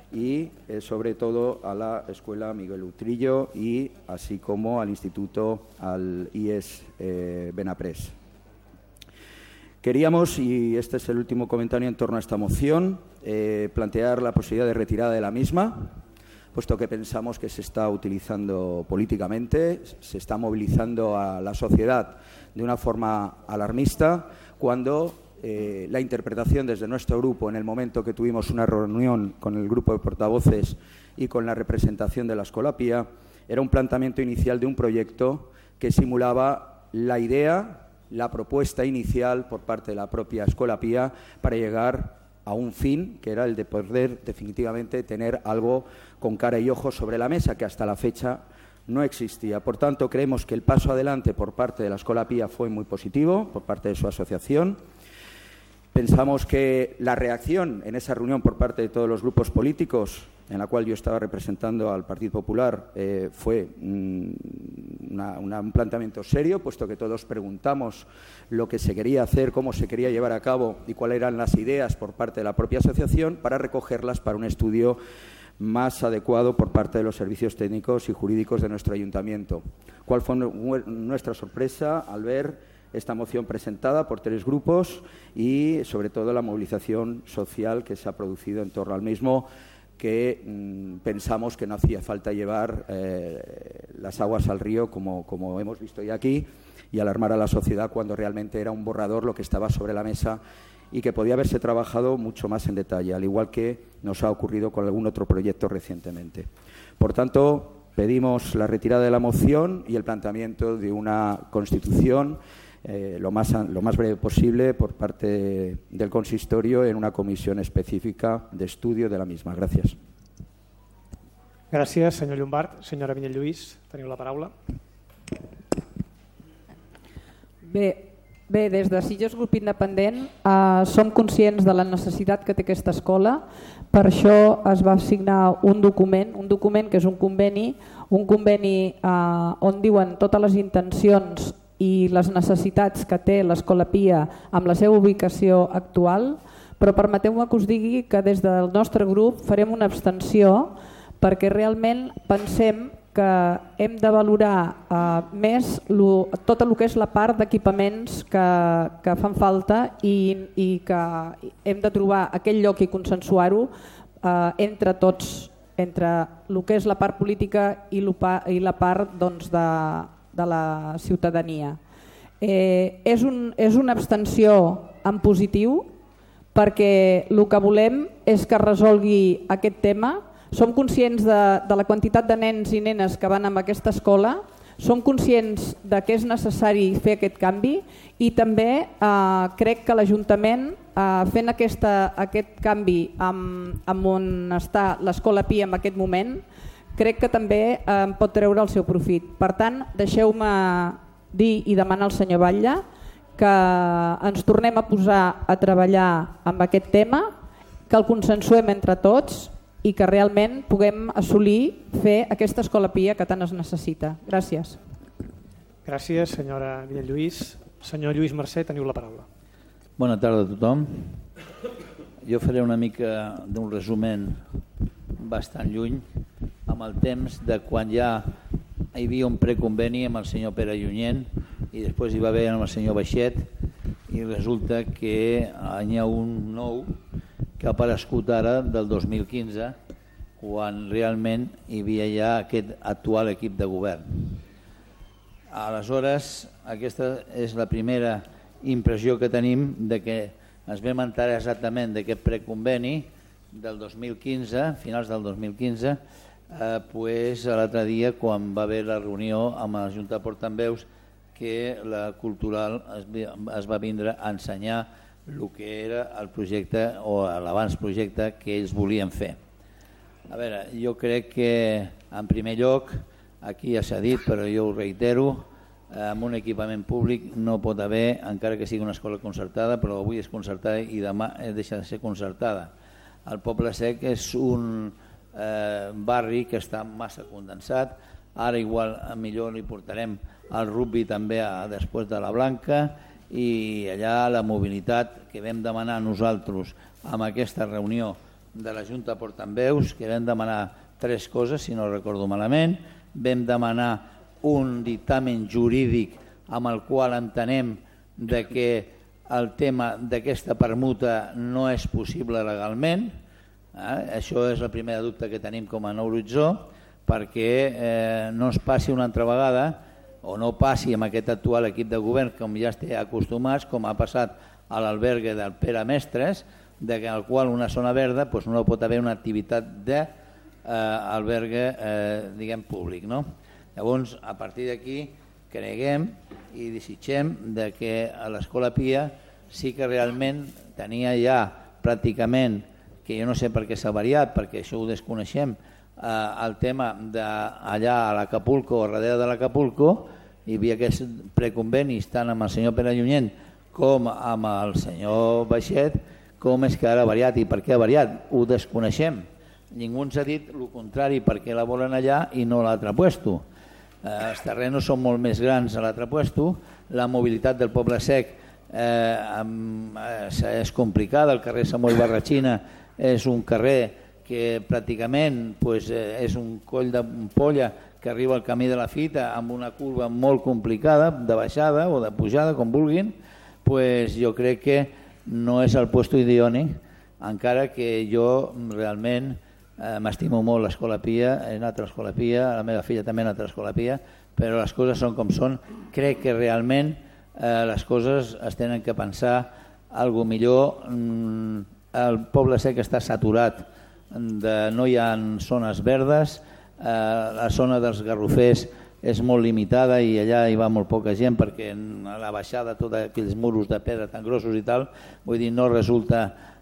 y sobre todo a la Escuela Miguel Utrillo y así como al Instituto, al IES Benaprés. Queríamos, y este es el último comentario en torno a esta moción, plantear la posibilidad de retirada de la misma, puesto que pensamos que se está utilizando políticamente, se está movilizando a la sociedad de una forma alarmista, cuando la interpretación desde nuestro grupo, en el momento que tuvimos una reunión con el grupo de portavoces y con la representación de la Escolapía, era un planteamiento inicial de un proyecto que simulaba la idea, la propuesta inicial por parte de la propia Escolapía para llegar a un fin, que era el de poder definitivamente tener algo con cara y ojos sobre la mesa, que hasta la fecha no existía. Por tanto, creemos que el paso adelante por parte de la Escolapía fue muy positivo, por parte de su asociación. Pensamos que la reacción en esa reunión por parte de todos los grupos políticos, en la cual yo estaba representando al Partido Popular, fue un planteamiento serio, puesto que todos preguntamos lo que se quería hacer, cómo se quería llevar a cabo y cuáles eran las ideas por parte de la propia asociación para recogerlas para un estudio más adecuado por parte de los servicios técnicos y jurídicos de nuestro ayuntamiento. ¿Cuál fue nuestra sorpresa al ver esta moción presentada por 3 grupos y, sobre todo, la movilización social que se ha producido en torno al mismo, que pensamos que no hacía falta llevar las aguas al río, como hemos visto ya aquí, y alarmar a la sociedad cuando realmente era un borrador lo que estaba sobre la mesa y que podía haberse trabajado mucho más en detalle, al igual que nos ha ocurrido con algún otro proyecto recientemente. Por tanto, pedimos la retirada de la moción y el planteamiento de una constitución lo más breve posible por parte del consistorio en una comisión específica de estudio de la misma. Gràcies. Gràcies, senyor Llombart. Senyora Vinyet-Lluís, teniu la paraula. Bé, des de Sitges Grup Independent som conscients de la necessitat que té aquesta escola. Per això es va signar un document que és un conveni on diuen totes les intencions i les necessitats que té l'Escolapia amb la seva ubicació actual, però permeteu-me que us digui que des del nostre grup farem una abstenció perquè realment pensem que hem de valorar més tot el que és la part d'equipaments que fan falta i que hem de trobar aquell lloc i consensuar-ho entre tots, entre el que és la part política i la part de la ciutadania. És una abstenció en positiu perquè el que volem és que resolgui aquest tema. Som conscients de la quantitat de nens i nenes que van a aquesta escola, som conscients de que és necessari fer aquest canvi i també crec que l'Ajuntament, fent aquest canvi amb on està l'Escolapia en aquest moment, crec que també en pot treure el seu profit. Per tant, deixeu-me dir i demanar al senyor Batlle que ens tornem a posar a treballar amb aquest tema, que el consensuem entre tots i que realment puguem assolir fer aquesta Escolapia que tant es necessita. Gràcies. Gràcies, senyora Vinyet-Lluís. Senyor Lluís Mercè, teniu la paraula. Bona tarda a tothom. Jo faré una mica d'un resumen bastant lluny amb el temps de quan ja hi havia un preconveni amb el senyor Pere Llunyent i després hi va haver amb el senyor Baixet i resulta que hi ha un nou que ha aparegut ara del 2015 quan realment hi havia ja aquest actual equip de govern. Aleshores, aquesta és la primera impressió que tenim de que ens vam enterar exactament d'aquest preconveni del 2015, finals del 2015, l'altre dia quan va haver la reunió amb la Junta de Portaveus que la Cultural es va vindre a ensenyar el que era el projecte o l'abans projecte que ells volien fer. A veure, jo crec que en primer lloc, aquí ja s'ha dit però jo ho reitero, amb un equipament públic no pot haver, encara que sigui una escola concertada, però avui és concertada i demà deixa de ser concertada. El Poble Sec és un barri que està massa condensat, ara igual millor li portarem el rugby també després de la Blanca i allà la mobilitat que vam demanar nosaltres amb aquesta reunió de la Junta Portaveus, que vam demanar 3 coses, si no recordo malament. Vam demanar un dictamen jurídic amb el qual entenem que el tema d'aquesta permuta no és possible legalment. Això és el primer dubte que tenim com a nou horitzó, perquè no ens passi una altra vegada, o no passi amb aquest actual equip de govern, com ja estem acostumats, com ha passat a l'albergue del Pere Mestres, en el qual una zona verda no pot haver una activitat d'albergue públic. Llavors, a partir d'aquí, creguem i desitgem que a l'Escola Pia sí que realment tenia ja pràcticament, que jo no sé per què s'ha variat, perquè això ho desconeixem, el tema d'allà a l'Acapulco, o darrere de l'Acapulco, hi havia aquests preconvenis tant amb el senyor Pere Llunyent com amb el senyor Baixet. Com és que ara ha variat i per què ha variat? Ho desconeixem. Ningú ens ha dit el contrari, perquè la volen allà i no a l'altre puesto. Els terrenos són molt més grans a l'altre puesto, la mobilitat del Poble Sec és complicada, el carrer Samuel Barratxina és un carrer que pràcticament és un coll d'ampolla que arriba al camí de la Fita amb una curva molt complicada, de baixada o de pujada, com vulguin. Jo crec que no és el lloc idoni, encara que jo realment m'estimo molt l'Escola Pia, he anat a l'Escola Pia, la meva filla també ha anat a l'Escola Pia, però les coses són com són. Crec que realment les coses es tenen que pensar alguna millor. El Poble Sec està saturat, no hi ha zones verdes, la zona dels Garrofers és molt limitada i allà hi va molt poca gent perquè a la baixada tots aquells muros de pedra tan grossos i tal, vull dir, no resulta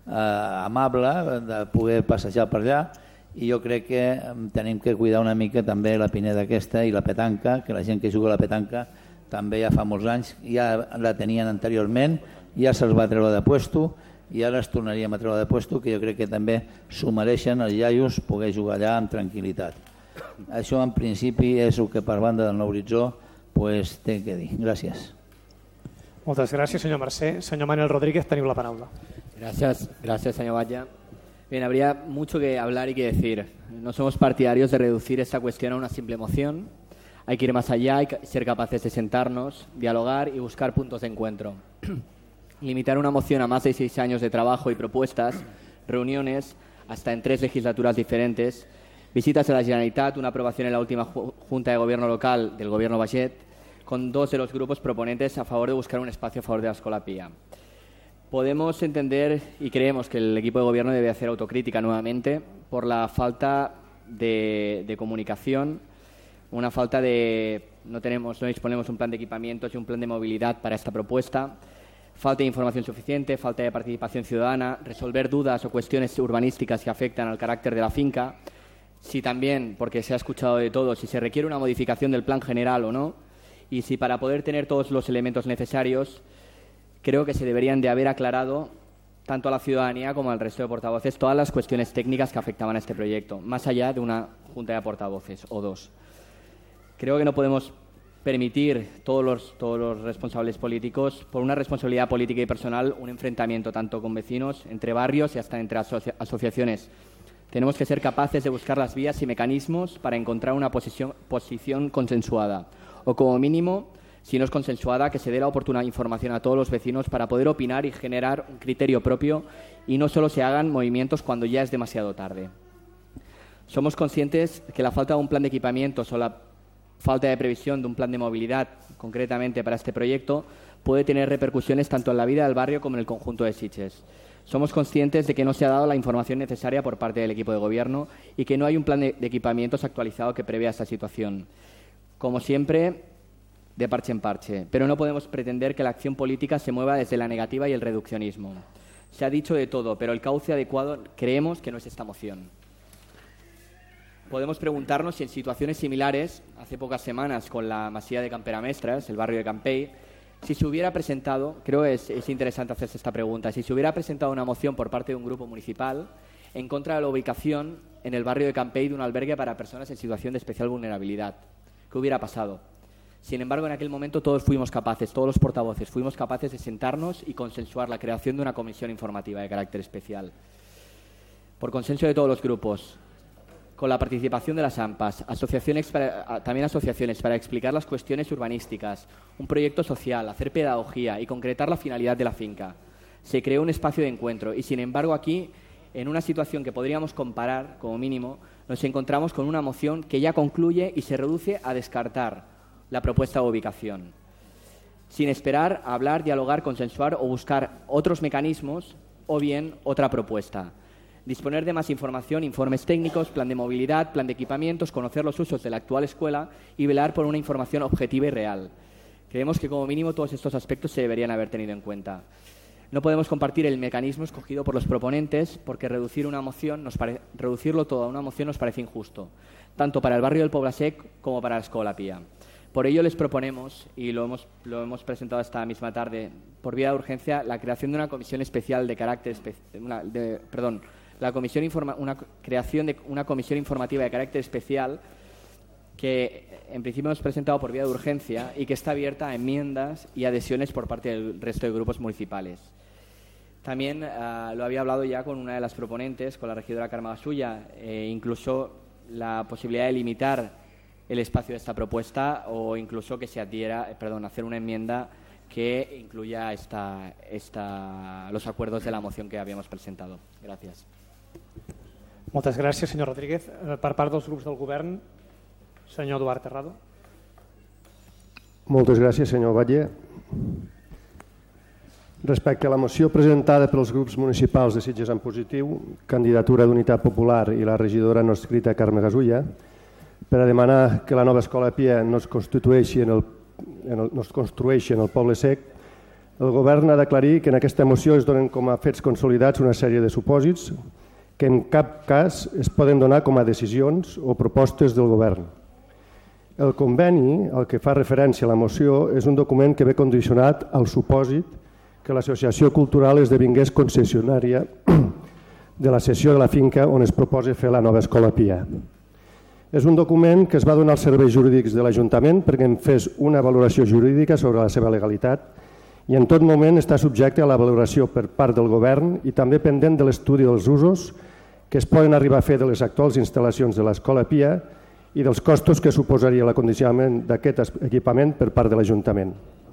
amable de poder passejar per allà, i jo crec que tenim que cuidar una mica també la pineda aquesta i la petanca, que la gent que juga a la petanca també ja fa molts anys, ja la tenien anteriorment, ja se'ls va treure de puesto i ara es tornaríem a treure de puesto, que jo crec que també s'ho mereixen els iaios poder jugar allà amb tranquil·litat. Això en principi és el que per banda del Nou Horitzó té que dir. Gràcies. Moltes gràcies, senyor Mercè. Senyor Manuel Rodríguez, teniu la paraula. Gracias, señor Valla. Bien, habría mucho que hablar y que decir. No somos partidarios de reducir esta cuestión a una simple moción. Hay que ir más allá y ser capaces de sentarnos, dialogar y buscar puntos de encuentro. Limitar una moción a más de 6 años de trabajo y propuestas, reuniones, hasta en 3 legislaturas diferentes, visitas a la Generalitat, una aprobación en la última Junta de Gobierno local del Gobierno Baixet, con 2 de los grupos proponentes a favor de buscar un espacio a favor de la Escola Pia. Podemos entender y creemos que el equipo de gobierno debe hacer autocrítica nuevamente por la falta de comunicación, una falta de... No disponemos un plan de equipamientos y un plan de movilidad para esta propuesta, falta de información suficiente, falta de participación ciudadana, resolver dudas o cuestiones urbanísticas que afectan al carácter de la finca, si también, porque se ha escuchado de todo, si se requiere una modificación del plan general o no, y si para poder tener todos los elementos necesarios, creo que se deberían de haber aclarado tanto a la ciudadanía como al resto de portavoces todas las cuestiones técnicas que afectaban a este proyecto, más allá de una junta de portavoces o 2. Creo que no podemos permitir todos los responsables políticos, por una responsabilidad política y personal, un enfrentamiento tanto con vecinos, entre barrios y hasta entre asociaciones. Tenemos que ser capaces de buscar las vías y mecanismos para encontrar una posición consensuada, o como mínimo, si no es consensuada, que se dé la oportuna información a todos los vecinos para poder opinar y generar un criterio propio y no solo se hagan movimientos cuando ya es demasiado tarde. Somos conscientes que la falta de un plan de equipamientos o la falta de previsión de un plan de movilidad, concretamente para este proyecto, puede tener repercusiones tanto en la vida del barrio como en el conjunto de Sitges. Somos conscientes de que no se ha dado la información necesaria por parte del equipo de gobierno y que no hay un plan de equipamientos actualizado que prevea esta situación. Como siempre, de parche en parche, pero no podemos pretender que la acción política se mueva desde la negativa y el reduccionismo. Se ha dicho de todo, pero el cauce adecuado creemos que no es esta moción. Podemos preguntarnos si en situaciones similares, hace pocas semanas con la masía de Camperamestras, el barrio de Campell, si se hubiera presentado, creo que es interesante hacerse esta pregunta, si se hubiera presentado una moción por parte de un grupo municipal en contra de la ubicación en el barrio de Campell de un albergue para personas en situación de especial vulnerabilidad, ¿qué hubiera pasado? Sin embargo, en aquel momento todos fuimos capaces, todos los portavoces, fuimos capaces de sentarnos y consensuar la creación de una comisión informativa de carácter especial. por consenso de todos los grupos, con la participación de las AMPAs, también asociaciones para explicar las cuestiones urbanísticas, un proyecto social, hacer pedagogía y concretar la finalidad de la finca. Se creó un espacio de encuentro y, sin embargo, aquí, en una situación que podríamos comparar, como mínimo, nos encontramos con una moción que ya concluye y se reduce a descartar la propuesta de ubicación, sin esperar a hablar, dialogar, consensuar o buscar otros mecanismos o bien otra propuesta. Disponer de más información, informes técnicos, plan de movilidad, plan de equipamientos, conocer los usos de la actual escuela y velar por una información objetiva y real. Creemos que como mínimo todos estos aspectos se deberían haber tenido en cuenta. No podemos compartir el mecanismo escogido por los proponentes porque reducirlo todo a una moción nos parece injusto, tanto para el barrio del Poblasec como para la Escola Pía. Por ello les proponemos, y lo hemos presentado esta misma tarde, por vía de urgencia, la creación de una comisión especial de carácter creación de una comisión informativa de carácter especial que en principio hemos presentado por vía de urgencia y que está abierta a enmiendas y adhesiones por parte del resto de grupos municipales. También lo había hablado ya con una de las proponentes, con la regidora Carme Gasulla, incluso la posibilidad de limitar el espacio de esta propuesta o incluso que se hacer una enmienda que incluya los acuerdos de la moción que habíamos presentado. Gràcies. Moltes gràcies, senyor Rodríguez. Per part dels grups del govern, senyor Eduard Terrado. Moltes gràcies, senyor Batlle. Respecte a la moció presentada pels grups municipals de Sitges en positiu, candidatura d'Unitat Popular i la regidora no escrita Carme Gasulla, per a demanar que la nova Escola Pia no es construeixi en el Poble Sec, el govern ha d'aclarir que en aquesta moció es donen com a fets consolidats una sèrie de supòsits que en cap cas es poden donar com a decisions o propostes del govern. El conveni, al que fa referència a la moció, és un document que ve condicionat al supòsit que l'Associació Cultural esdevingués concessionària de la cessió de la finca on es proposa fer la nova Escola Pia. És un document que es va donar als serveis jurídics de l'Ajuntament perquè en fes una valoració jurídica sobre la seva legalitat i en tot moment està subjecte a la valoració per part del govern i també pendent de l'estudi dels usos que es poden arribar a fer de les actuals instal·lacions de l'Escola Pia i dels costos que suposaria l'acondicionament d'aquest equipament per part de l'Ajuntament.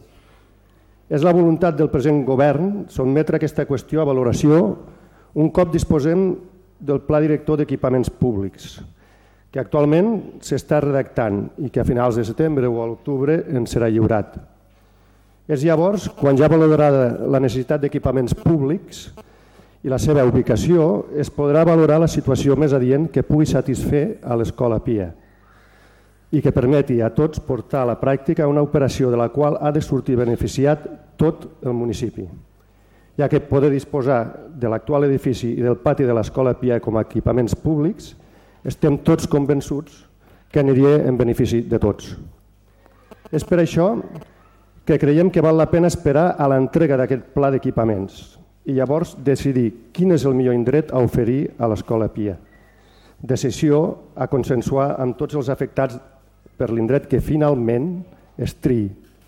És la voluntat del present govern sotmetre aquesta qüestió a valoració un cop disposem del Pla Director d'Equipaments Públics, que actualment s'està redactant i que a finals de setembre o a l'octubre ens serà lliurat. És llavors quan ja valorada la necessitat d'equipaments públics i la seva ubicació es podrà valorar la situació més adient que pugui satisfer a l'Escola Pia i que permeti a tots portar a la pràctica una operació de la qual ha de sortir beneficiat tot el municipi, ja que poder disposar de l'actual edifici i del pati de l'Escola Pia com a equipaments públics estem tots convençuts que aniria en benefici de tots. És per això que creiem que val la pena esperar a l'entrega d'aquest pla d'equipaments i llavors decidir quin és el millor indret a oferir a l'Escola Pia. Decisió a consensuar amb tots els afectats per l'indret que finalment es triï.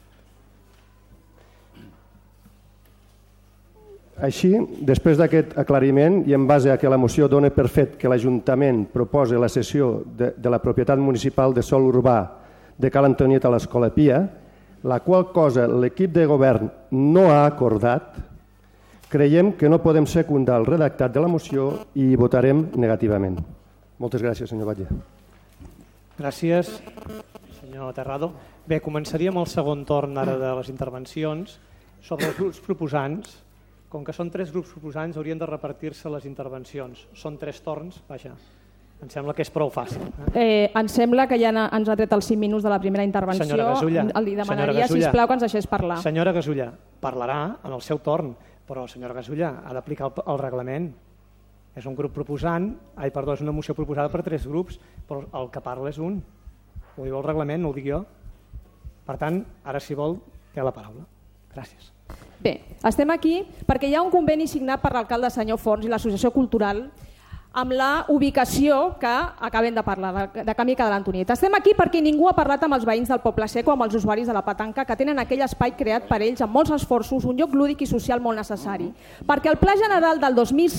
Així, després d'aquest aclariment i en base a que la moció dona per fet que l'Ajuntament proposa la cessió de la propietat municipal de sòl urbà de Cal Antonieta a l'Escola Pia, la qual cosa l'equip de govern no ha acordat, creiem que no podem secundar el redactat de la moció i hi votarem negativament. Moltes gràcies, senyor Batlle. Gràcies, senyor Terrado. Bé, començaríem el segon torn ara de les intervencions sobre els grups proposants. Com que són 3 grups proposants, haurien de repartir-se les intervencions. Són 3 torns, vaja, em sembla que és prou fàcil. Em sembla que ja ens ha tret els 5 minuts de la primera intervenció. Li demanaria, sisplau, que ens deixés parlar. Senyora Gasulla, parlarà en el seu torn, però senyora Gasulla ha d'aplicar el reglament. És un grup proposant, és una moció proposada per 3 grups, però el que parla és un. Ho diu el reglament, no ho dic jo. Per tant, ara si vol, té la paraula. Gràcies. Bé, estem aquí perquè hi ha un conveni signat per l'alcalde senyor Fons i l'Associació Cultural amb la ubicació que acabem de parlar, de Camí de l'Antoniet. Estem aquí perquè ningú ha parlat amb els veïns del Poble Sec o amb els usuaris de la petanca que tenen aquell espai creat per ells amb molts esforços, un lloc lúdic i social molt necessari. Perquè el Pla General del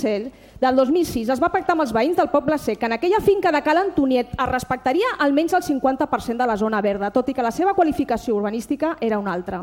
2006 es va pactar amb els veïns del Poble Sec que en aquella finca de Ca l'Antoniet es respectaria almenys el 50% de la zona verda, tot i que la seva qualificació urbanística era una altra.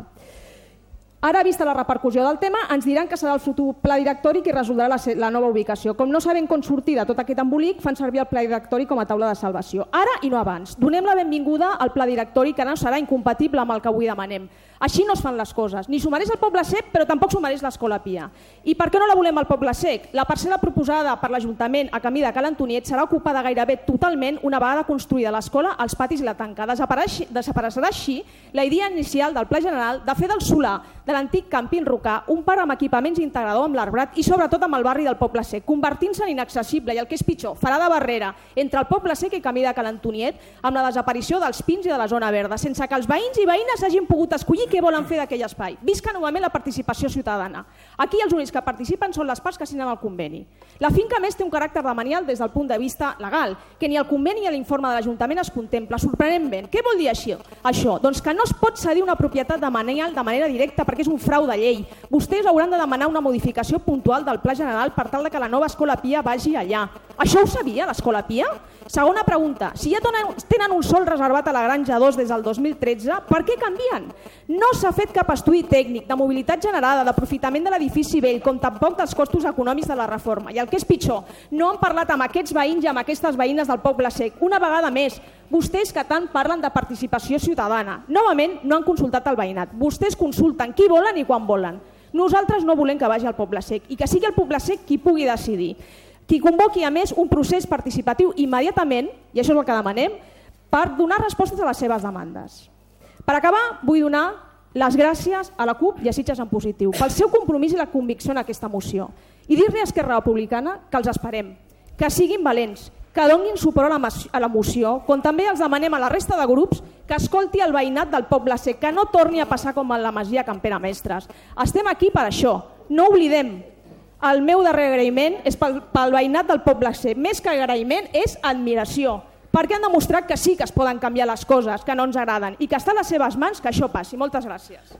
Ara, vista la repercussió del tema, ens diran que serà el futur pla directori qui resoldrà la nova ubicació. Com no sabem com sortir de tot aquest embolic, fan servir el pla directori com a taula de salvació. Ara i no abans. Donem la benvinguda al pla directori, que no serà incompatible amb el que avui demanem. Així no es fan les coses. Ni s'ho mereix el Poble Sec, però tampoc s'ho mereix l'Escola Pia. I per què no la volem al Poble Sec? La parcel·la proposada per l'Ajuntament a Camí de Ca l'Antoniet serà ocupada gairebé totalment una vegada construïda l'escola, els patis i la tanca. Desapareixerà així la idea inicial del Pla General de fer del Solà, de l'antic Camping Rocà, un parc amb equipaments integrador amb l'Arbrat i sobretot amb el barri del Poble Sec, convertint-se en inaccessible i el que és pitjor, farà de barrera entre el Poble Sec i Camí de Ca l'Antoniet amb la desaparició dels pins i de la zona verda, sense que els veïns i veïnes hagin pogut escollir què volen fer d'aquell espai. Visca novament la participació ciutadana. Aquí els únics que participen són les parts que signen el conveni. La finca, més, té un caràcter demanial des del punt de vista legal, que ni el conveni ni l'informe de l'Ajuntament es contempla. Sorprenentment. Què vol dir això? Doncs que no es pot cedir una propietat demanial de manera directa perquè és un frau de llei. Vostès hauran de demanar una modificació puntual del Pla General per tal que la nova Escola Pia vagi allà. Això ho sabia l'Escola Pia? Segona pregunta. Si ja tenen un sòl reservat a la Granja 2 des del 2013, per què canvien? No s'ha fet cap estudi tècnic de mobilitat generada, d'aprofitament de l'edifici vell, com tampoc dels costos econòmics de la reforma. I el que és pitjor, no han parlat amb aquests veïns i amb aquestes veïnes del Poble Sec. Una vegada més, vostès que tant parlen de participació ciutadana. Novament, no han consultat el veïnat. Vostès consulten qui volen i quan volen. Nosaltres no volem que vagi al Poble Sec i que sigui el Poble Sec qui pugui decidir. Qui convoqui, a més, un procés participatiu immediatament, i això és el que demanem, per donar respostes a les seves demandes. Per acabar, vull donar les gràcies a la CUP i a Sitges en Positiu pel seu compromís i la convicció en aquesta moció. I dir-li a Esquerra Republicana que els esperem, que siguin valents, que donin suport a la moció, com també els demanem a la resta de grups que escolti el veïnat del Poble Sec, que no torni a passar com a la Masia Can Pere Mestres. Estem aquí per això, no oblidem. El meu darrer agraïment és pel veïnat del Poble Sec. Més que agraïment és admiració, perquè han demostrat que sí que es poden canviar les coses que no ens agraden i que està a les seves mans que això passi. Moltes gràcies.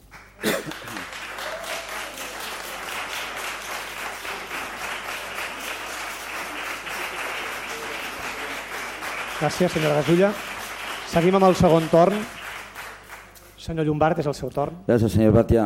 Gràcies, senyora Gasulla. Seguim amb el segon torn. Senyor Llombart, és el seu torn. Gràcies, senyor Batia.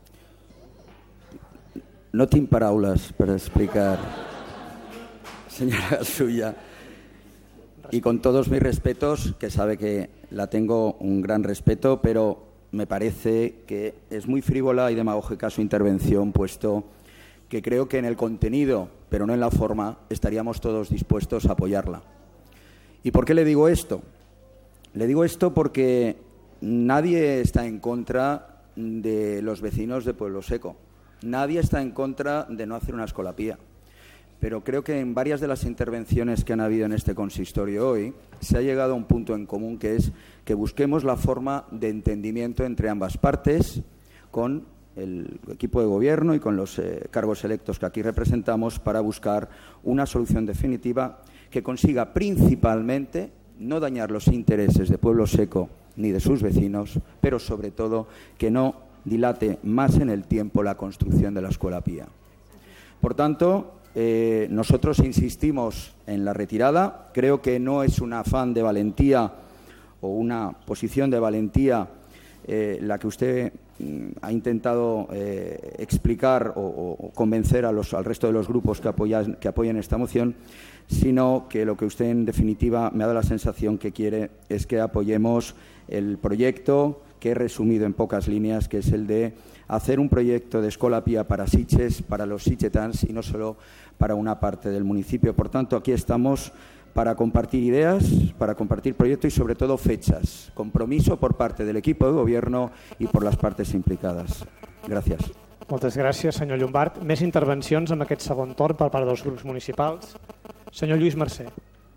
No tinc paraules per explicar, señora Gasulla, y con todos mis respetos, que sabe que la tengo un gran respeto, pero me parece que es muy frívola y demagógica su intervención, puesto que creo que en el contenido, pero no en la forma, estaríamos todos dispuestos a apoyarla. ¿Y por qué le digo esto? Le digo esto porque nadie está en contra de los vecinos de Pueblo Seco. Nadie está en contra de no hacer una Escola Pia, pero creo que en varias de las intervenciones que han habido en este consistorio hoy se ha llegado a un punto en común, que es que busquemos la forma de entendimiento entre ambas partes, con el equipo de gobierno y con los cargos electos que aquí representamos, para buscar una solución definitiva que consiga principalmente no dañar los intereses de Pueblo Seco ni de sus vecinos, pero sobre todo que no dilate más en el tiempo la construcción de la Escola Pia. Por tanto, nosotros insistimos en la retirada. Creo que no es un afán de valentía o una posición de valentía la que usted ha intentado explicar o convencer al resto de los grupos que apoyan esta moción, sino que lo que usted en definitiva me ha dado la sensación que quiere es que apoyemos el proyecto que he resumido en pocas líneas, que es el de hacer un proyecto de Escola Pia para Sitges, para los sitgetans y no solo para una parte del municipio. Por tanto, aquí estamos para compartir ideas, para compartir proyectos y sobre todo fechas. Compromiso por parte del equipo de gobierno y por las partes implicadas. Gràcies. Moltes gràcies, senyor Llombart. Més intervencions en aquest segon torn per part dels grups municipals. Senyor Lluís Mercè.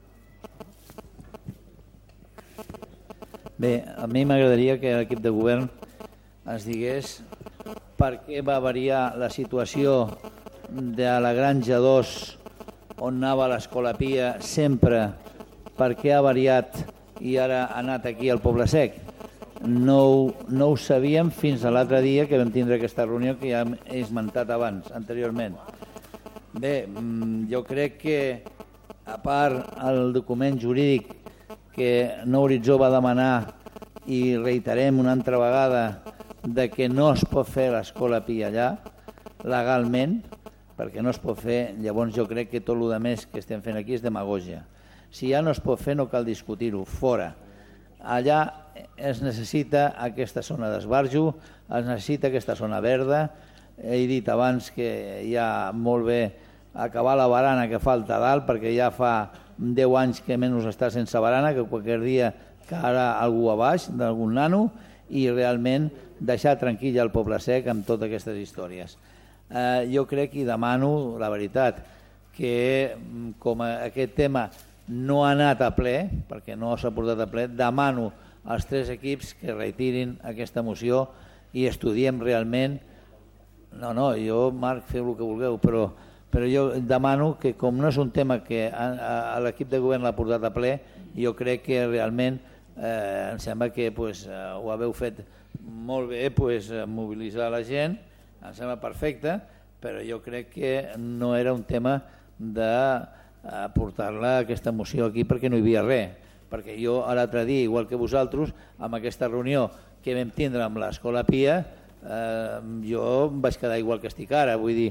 Bé, a mi m'agradaria que l'equip de govern ens digués per què va variar la situació de la Granja 2 on anava l'Escola Pia sempre, per què ha variat i ara ha anat aquí al Poble Sec? No ho sabíem fins a l'altre dia que vam tindre aquesta reunió que ja he esmentat abans, anteriorment. Bé, jo crec que, a part el document jurídic que Nou Horitzó va demanar i reiterem una altra vegada de que no es pot fer l'Escola Pia allà, legalment, perquè no es pot fer, llavors jo crec que tot el més que estem fent aquí és demagògia. Si ja no es pot fer no cal discutir-ho, fora. Allà es necessita aquesta zona d'esbarjo, es necessita aquesta zona verda, he dit abans que ja molt bé acabar la barana que falta dalt, perquè ja fa 10 anys que menys està sense barana, que qualsevol dia cara algú a baix d'algun nano, i realment deixar tranquil el Poble Sec amb totes aquestes històries. Jo crec i demano, la veritat, que com aquest tema no ha anat a ple, perquè no s'ha portat a ple, demano als 3 equips que retirin aquesta moció i estudiem realment. No, jo, Marc, feu el que vulgueu, però jo demano que com no és un tema que l'equip de govern l'ha portat a ple, jo crec que realment em sembla que ho haveu fet molt bé, mobilitzar la gent, em sembla perfecte, però jo crec que no era un tema de portar-la aquesta moció aquí perquè no hi havia res, perquè jo l'altre dia, igual que vosaltres, amb aquesta reunió que vam tindre amb l'Escola Pia, jo em vaig quedar igual que estic ara, vull dir,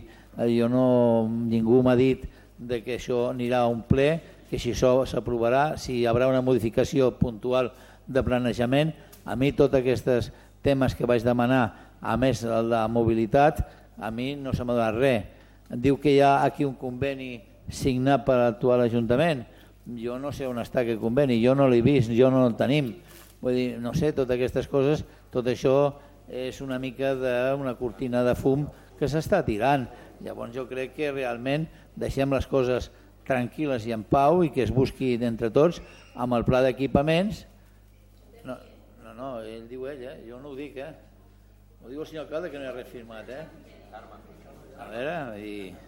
ningú m'ha dit que això anirà a un ple, que si això s'aprovarà, si hi haurà una modificació puntual de planejament. A mi tots aquests temes que vaig demanar, a més el de mobilitat, a mi no se m'ha donat res. Diu que hi ha aquí un conveni signat per l'actual Ajuntament. Jo no sé on està aquest conveni, jo no l'he vist, jo no el tenim. Vull dir, no sé, totes aquestes coses, tot això és una mica d'una cortina de fum que s'està tirant. Llavors jo crec que realment deixem les coses tranquil·les i en pau i que es busqui d'entre tots amb el pla d'equipaments. No, ell diu ell, jo no ho dic, ho diu el senyor alcalde que no hi ha res firmat, A veure,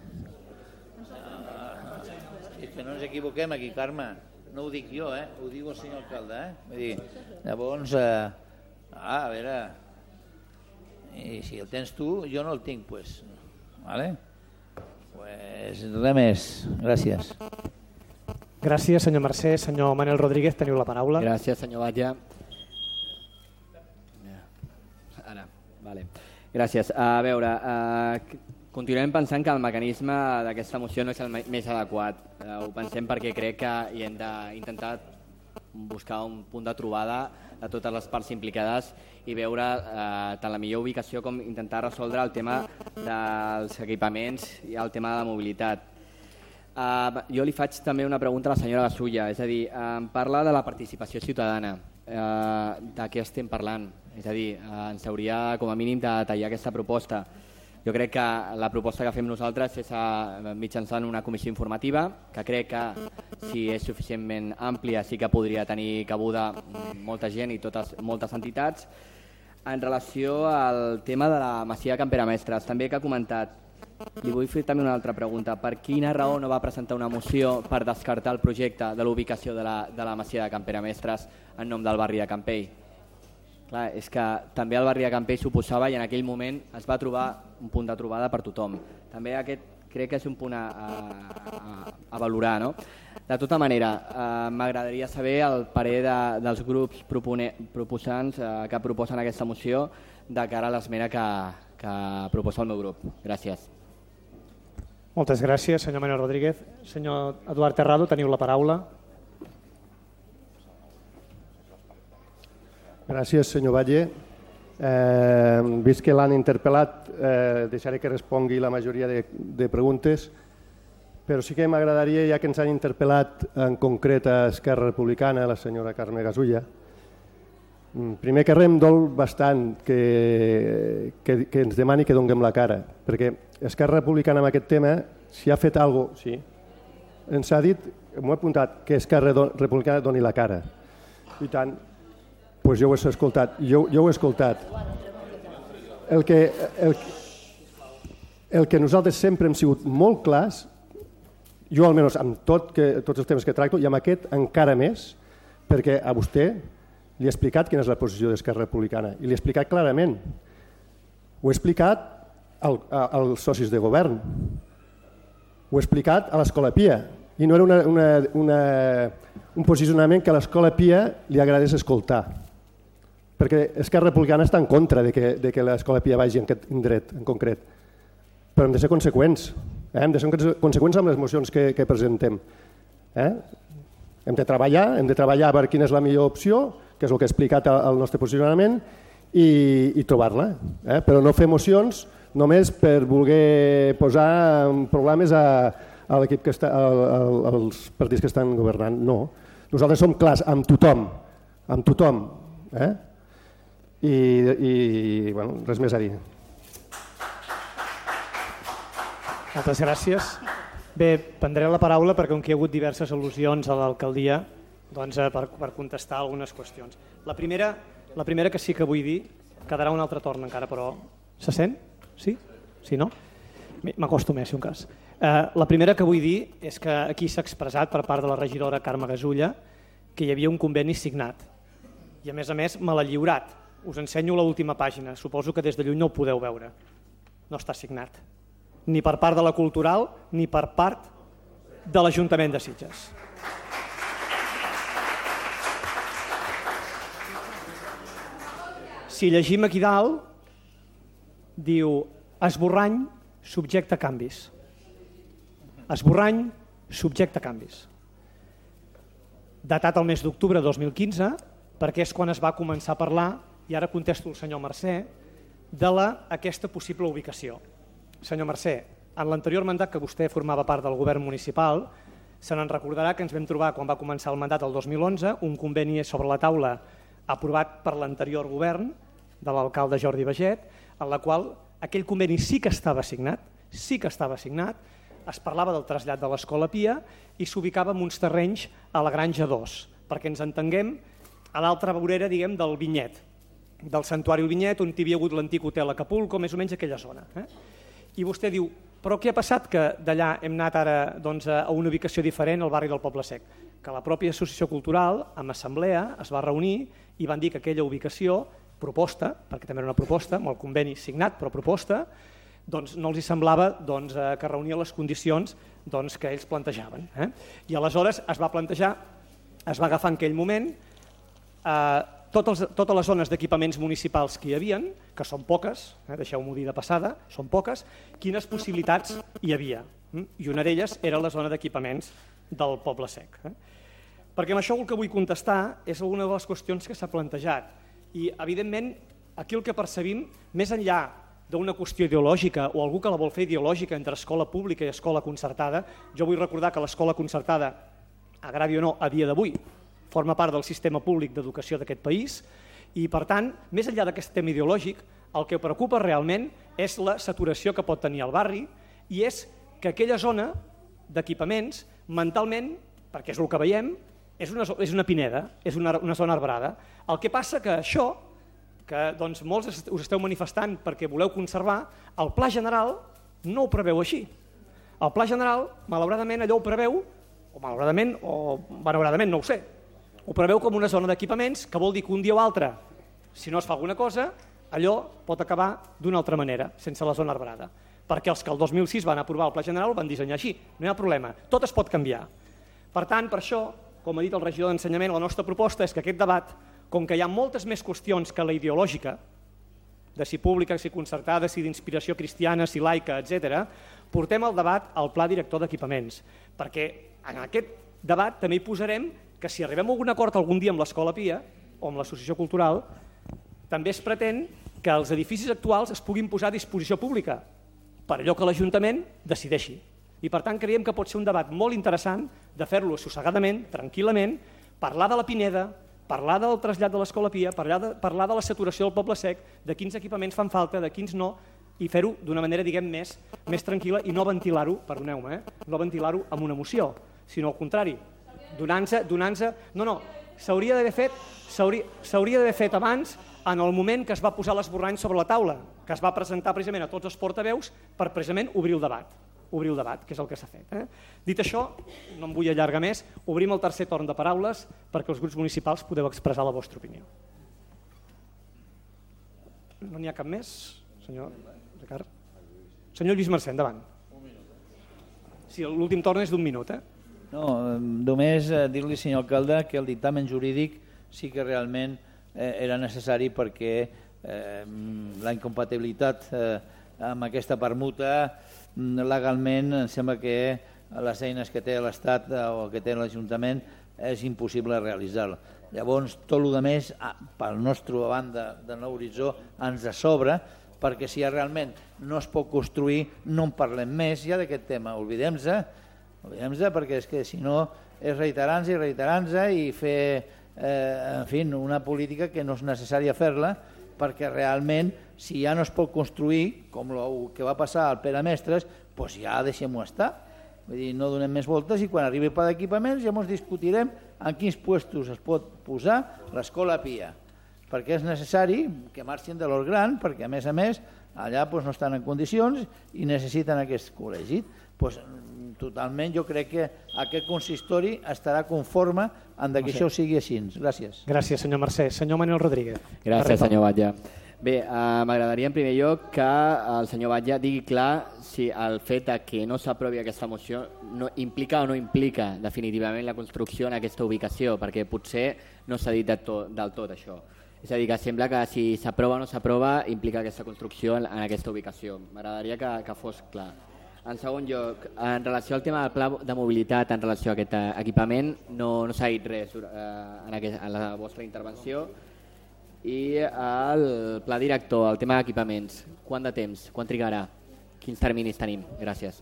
és que no ens equivoquem aquí, Carme, no ho dic jo, ho diu el senyor alcalde, Vull dir, llavors, a veure, i si el tens tu, jo no el tinc, pues, vale? Pues res més, gràcies. Gràcies, senyor Mercè. Senyor Manel Rodríguez, teniu la paraula. Gràcies, senyor Batlle. Ara, vale. Gràcies. A veure, continuem pensant que el mecanisme d'aquesta moció no és el més adequat. Ho pensem perquè crec que hi hem d'intentar buscar un punt de trobada de totes les parts implicades i veure tant la millor ubicació com intentar resoldre el tema dels equipaments i el tema de la mobilitat. Jo li faig també una pregunta a la senyora Gasulla, és a dir, em parla de la participació ciutadana, de què estem parlant? És a dir, ens hauria com a mínim de detallar aquesta proposta. Jo crec que la proposta que fem nosaltres és mitjançant una comissió informativa, que crec que si és suficientment àmplia sí que podria tenir cabuda molta gent i moltes entitats. En relació al tema de la Masia de Can Pere Mestres, també que ha comentat, li vull fer també una altra pregunta. Per quina raó no va presentar una moció per descartar el projecte de l'ubicació de la Masia de Can Pere Mestres en nom del barri de Campell? Clar, és que també el barri de Campell suposava i en aquell moment es va trobar un punt de trobada per tothom. També aquest crec que és un punt a valorar, no? De tota manera, m'agradaria saber el parer dels grups proposants que proposen aquesta moció de cara a l'esmena que proposa el meu grup. Gràcies. Moltes gràcies, senyor Manel Rodríguez. Senyor Eduard Terrado, teniu la paraula. Gràcies, senyor Batlle. Vist que l'han interpel·lat, deixaré que respongui la majoria de preguntes, però sí que m'agradaria, ja que ens han interpel·lat en concret a Esquerra Republicana, la senyora Carme Gasulla, primer que res em dol bastant que ens demani que donem la cara, perquè Esquerra Republicana amb aquest tema, si ha fet alguna cosa, sí, ens ha dit, m'ho he apuntat, que Esquerra Republicana doni la cara. I tant, doncs jo ho he escoltat. Jo ho he escoltat. El que nosaltres sempre hem sigut molt clars Jo almenys amb tots els temes que tracto i amb aquest encara més, perquè a vostè li he explicat quina és la posició d'Esquerra Republicana i li he explicat clarament. Ho he explicat als socis de govern, ho he explicat a l'Escola Pia i no era un posicionament que a l'Escola Pia li agradés escoltar, perquè Esquerra Republicana està en contra de que l'Escola Pia vagi en aquest indret en concret, però hem de ser conseqüents, hem de ser conseqüents amb les mocions que presentem. Hem de treballar per quina és la millor opció, que és el que he explicat al nostre posicionament, i trobar-la. Però no fer mocions només per voler posar problemes a l'equip que està, als partits que estan governant. No. Nosaltres som clars amb tothom. I res més a dir. Moltes gràcies. Bé, prendré la paraula perquè com que hi ha hagut diverses al·lusions a l'alcaldia, doncs per contestar algunes qüestions. La primera que sí que vull dir, quedarà un altre torn encara, però se sent? Sí? Sí, no? M'acosto més, si un cas. La primera que vull dir és que aquí s'ha expressat per part de la regidora Carme Gasulla que hi havia un conveni signat i a més me l'ha lliurat. Us ensenyo l'última pàgina, suposo que des de lluny no ho podeu veure. No està signat, ni per part de la Cultural ni per part de l'Ajuntament de Sitges. Si llegim aquí dalt, diu esborrany subjecte a canvis. Esborrany subjecte a canvis. Datat el mes d'octubre de 2015, perquè és quan es va començar a parlar, i ara contesto el senyor Mercè, d'aquesta possible ubicació. Senyor Mercè, en l'anterior mandat que vostè formava part del govern municipal, se n'en recordarà que ens vam trobar, quan va començar el mandat el 2011, un conveni sobre la taula aprovat per l'anterior govern de l'alcalde Jordi Baget, en la qual aquell conveni sí que estava signat, es parlava del trasllat de l'Escola Pia i s'ubicava en uns terrenys a la Granja 2, perquè ens entenguem a l'altra vorera, diguem, del Vinyet, del Santuari del Vinyet, on hi havia hagut l'antic hotel Acapulco, més o menys aquella zona. I vostè diu, però què ha passat que d'allà hem anat ara a una ubicació diferent al barri del Poble Sec? Que la pròpia associació cultural, amb assemblea, es va reunir i van dir que aquella ubicació proposta, perquè també era una proposta, amb el conveni signat, però proposta, doncs no els hi semblava que reunia les condicions que ells plantejaven. I aleshores es va plantejar, es va agafar en aquell moment totes les zones d'equipaments municipals que hi havia, que són poques, deixeu-m'ho dir de passada, són poques, quines possibilitats hi havia. I una d'elles era la zona d'equipaments del Poble Sec. Perquè amb això el que vull contestar és alguna de les qüestions que s'ha plantejat. I, evidentment, aquí el que percebim, més enllà d'una qüestió ideològica o algú que la vol fer ideològica entre escola pública i escola concertada, jo vull recordar que l'escola concertada, agradi o no, a dia d'avui, forma part del sistema públic d'educació d'aquest país i, per tant, més enllà d'aquest tema ideològic, el que preocupa realment és la saturació que pot tenir el barri i és que aquella zona d'equipaments, mentalment, perquè és el que veiem, és una pineda, és una zona arbrada. El que passa que això, que molts us esteu manifestant perquè voleu conservar, el Pla General no ho preveu així. El Pla General, malauradament, allò ho preveu, o malauradament o benauradament, no ho sé, ho preveu com una zona d'equipaments, que vol dir que un dia o altre, si no es fa alguna cosa, allò pot acabar d'una altra manera, sense la zona arbrada. Perquè els que el 2006 van aprovar el Pla General ho van dissenyar així, no hi ha problema, tot es pot canviar. Per tant, per això, com ha dit el regidor d'Ensenyament, la nostra proposta és que aquest debat, com que hi ha moltes més qüestions que la ideològica, de si pública, si concertada, si d'inspiració cristiana, si laica, etc., portem el debat al Pla Director d'Equipaments, perquè en aquest debat també hi posarem que si arribem a algun acord algun dia amb l'Escola Pia o amb l'Associació Cultural, també es pretén que els edificis actuals es puguin posar a disposició pública, per allò que l'Ajuntament decideixi. I per tant creiem que pot ser un debat molt interessant de fer-lo assossegadament, tranquil·lament, parlar de la Pineda, parlar del trasllat de l'Escola Pia, parlar de la saturació del Poble Sec, de quins equipaments fan falta, de quins no, i fer-ho d'una manera, diguem, més tranquil·la i no ventilar-ho, perdoneu-me, no ventilar-ho amb una emoció, sinó al contrari, donant-se... No, s'hauria d'haver fet abans, en el moment que es va posar l'esborrany sobre la taula, que es va presentar precisament a tots els portaveus per precisament obrir el debat. obrir el debat, que és el que s'ha fet. Dit això, no em vull allargar més, obrim el tercer torn de paraules perquè els grups municipals podeu expressar la vostra opinió. No n'hi ha cap més, senyor Ricard? Senyor Lluís Mercè, endavant. Sí, l'últim torn és d'un minut. No, només dir-li, senyor alcalde, que el dictamen jurídic sí que realment era necessari perquè la incompatibilitat amb aquesta permuta legalment em sembla que les eines que té l'Estat o que té l'Ajuntament és impossible realitzar-la. Llavors, tot el que més, pel nostre banda de Nou Horitzó, ens sobra, perquè si realment no es pot construir, no en parlem més ja d'aquest tema. Oblidem-se, perquè és que si no és reiterant-se i fer una política que no és necessària fer-la, perquè realment si ja no es pot construir, com el que va passar al Pere Mestres, doncs ja deixem-ho estar. Vull dir, no donem més voltes i quan arribi el pla d'equipaments ja ens discutirem en quins puestos es pot posar l'escola Pia, perquè és necessari que marxin de l'Hort Gran, perquè a més allà no estan en condicions i necessiten aquest col·legi. Totalment jo crec que aquest consistori estarà conforme en que això sigui així. Gràcies. Gràcies, senyor Mercè. Senyor Manuel Rodríguez. Gràcies, senyor Batlle. Bé, m'agradaria en primer lloc que el senyor Batlle digui clar si el fet que no s'aprovi aquesta moció implica o no implica definitivament la construcció en aquesta ubicació, perquè potser no s'ha dit del tot això. És a dir, que sembla que si s'aprova o no s'aprova implica aquesta construcció en aquesta ubicació. M'agradaria que fos clar. En segon lloc, en relació al tema del pla de mobilitat, en relació a aquest equipament, no s'ha dit res en la vostra intervenció. I el pla director, el tema d'equipaments, quant de temps, quan trigarà, quins terminis tenim? Gràcies.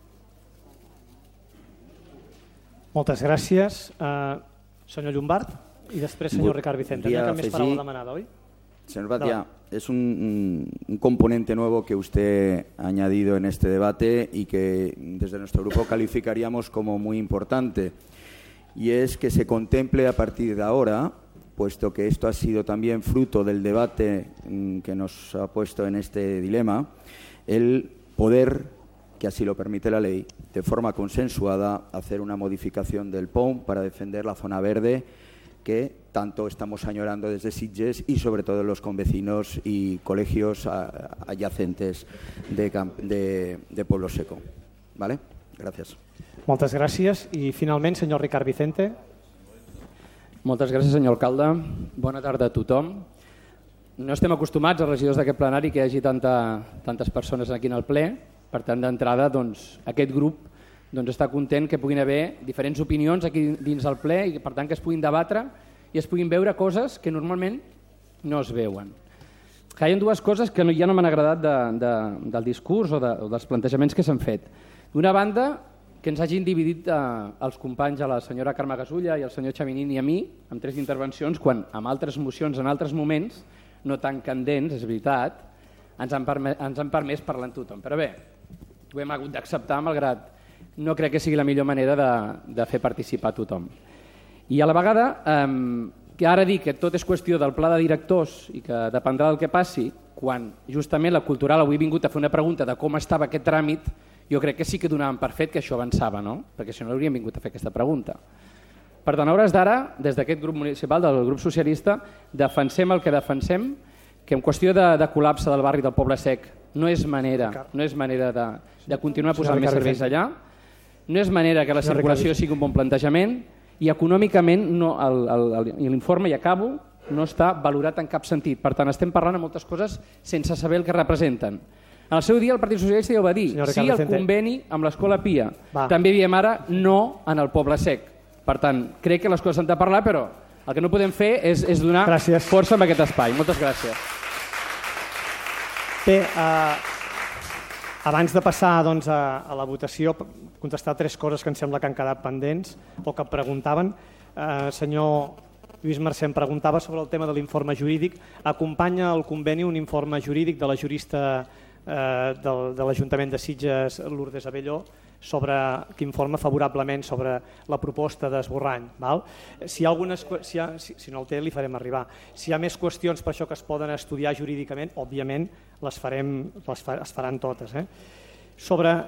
Moltes gràcies. Senyor Llombart i després senyor Ricard Vicente. No hay més paraula demanada, oi? Señor Batia, es un componente nuevo que usted ha añadido en este debate y que desde nuestro grupo calificaríamos como muy importante, y es que se contemple a partir de ahora, puesto que esto ha sido también fruto del debate que nos ha puesto en este dilema, el poder, que así lo permite la ley, de forma consensuada, hacer una modificación del POM para defender la zona verde que tanto estamos añorando desde Sitges y sobre todo los convecinos y colegios adyacentes de Pueblo Seco. ¿Vale? Gràcies. Moltes gràcies. I finalment, senyor Ricard Vicente. Moltes gràcies, senyor alcalde. Bona tarda a tothom. No estem acostumats, als regidors d'aquest plenari, que hi hagi tantes persones aquí en el ple. Per tant, d'entrada, aquest grup està content que puguin haver diferents opinions aquí dins del ple i per tant que es puguin debatre i es puguin veure coses que normalment no es veuen. Hi ha dues coses que ja no m'han agradat del discurs o dels plantejaments que s'han fet. D'una banda, que ens hagin dividit els companys, a la senyora Carme Gasulla i el senyor Xaminín i a mi, amb 3 intervencions, quan amb altres mocions, en altres moments, no tan candents, és veritat, ens han permès parlar amb tothom. Però bé, ho hem hagut d'acceptar, malgrat no crec que sigui la millor manera de fer participar tothom. I a la vegada, que ara dir que tot és qüestió del pla de directors i que dependrà del que passi, quan justament la Cultural avui ha vingut a fer una pregunta de com estava aquest tràmit, jo crec que sí que donàvem per fet que això avançava, no? Perquè si no hauríem vingut a fer aquesta pregunta. Per tant, a hores d'ara, des d'aquest grup municipal, del grup socialista, defensem el que defensem, que en qüestió de col·lapse del barri del Poble Sec no és manera de continuar posant més serveis allà, no és manera que la circulació sigui un bon plantejament i econòmicament l'informe, i acabo, no està valorat en cap sentit. Per tant, estem parlant de moltes coses sense saber el que representen. En el seu dia el Partit Socialista ja ho va dir, sí al conveni amb l'Escola Pia, també diem ara no en el Poble Sec. Per tant, crec que les coses s'han de parlar, però el que no podem fer és donar força a aquest espai. Moltes gràcies. Bé, abans de passar a la votació, contestar 3 coses que em sembla que han quedat pendents o que preguntaven. Senyor Lluís Mercè em preguntava sobre el tema de l'informe jurídic. Acompanya el conveni un informe jurídic de la jurista de l'Ajuntament de Sitges, Lourdes Abelló, que informa favorablement sobre la proposta d'esborrany. Si no el té, li farem arribar. Si hi ha més qüestions per això que es poden estudiar jurídicament, òbviament es faran totes. Sobre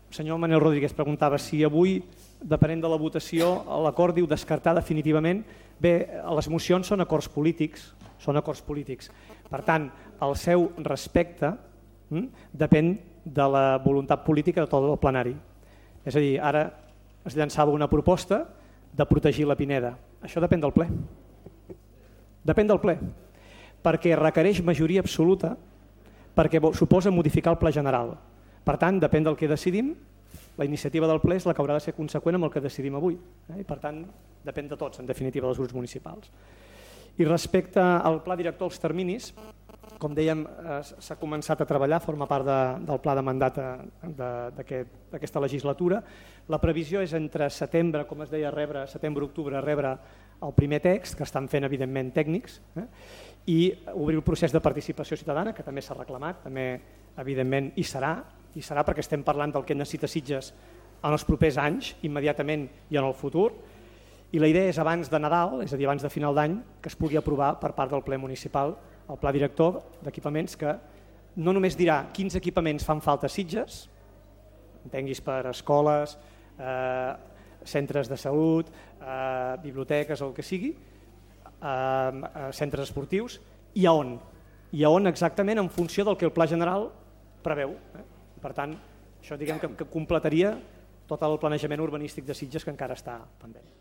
senyor Manel Rodríguez preguntava si avui, depenent de la votació, l'acord diu descartar definitivament. Bé, les mocions són acords polítics, Per tant, el seu respecte depèn de la voluntat política de tot el plenari. És a dir, ara es llançava una proposta de protegir la Pineda. Això depèn del ple. Depèn del ple, perquè requereix majoria absoluta, perquè suposa modificar el pla general. Per tant, depèn del que decidim, la iniciativa del ple és la que haurà de ser conseqüent amb el que decidim avui. I per tant, depèn de tots, en definitiva, dels grups municipals. I respecte al pla director als terminis, com dèiem, s'ha començat a treballar, forma part del pla de mandat d'aquesta legislatura. La previsió és entre setembre, com es deia, setembre-octubre, rebre el primer text, que estan fent evidentment tècnics, i obrir el procés de participació ciutadana, que també s'ha reclamat, també evidentment hi serà perquè estem parlant del que necessita Sitges en els propers anys, immediatament i en el futur, i la idea és abans de Nadal, és a dir, abans de final d'any, que es pugui aprovar per part del ple municipal el pla director d'equipaments, que no només dirà quins equipaments fan falta a Sitges, entenguis per escoles, centres de salut, biblioteques o el que sigui, centres esportius, i a on exactament en funció del que el pla general preveu. Per tant, això diguem que completaria tot el planejament urbanístic de Sitges que encara està pendent.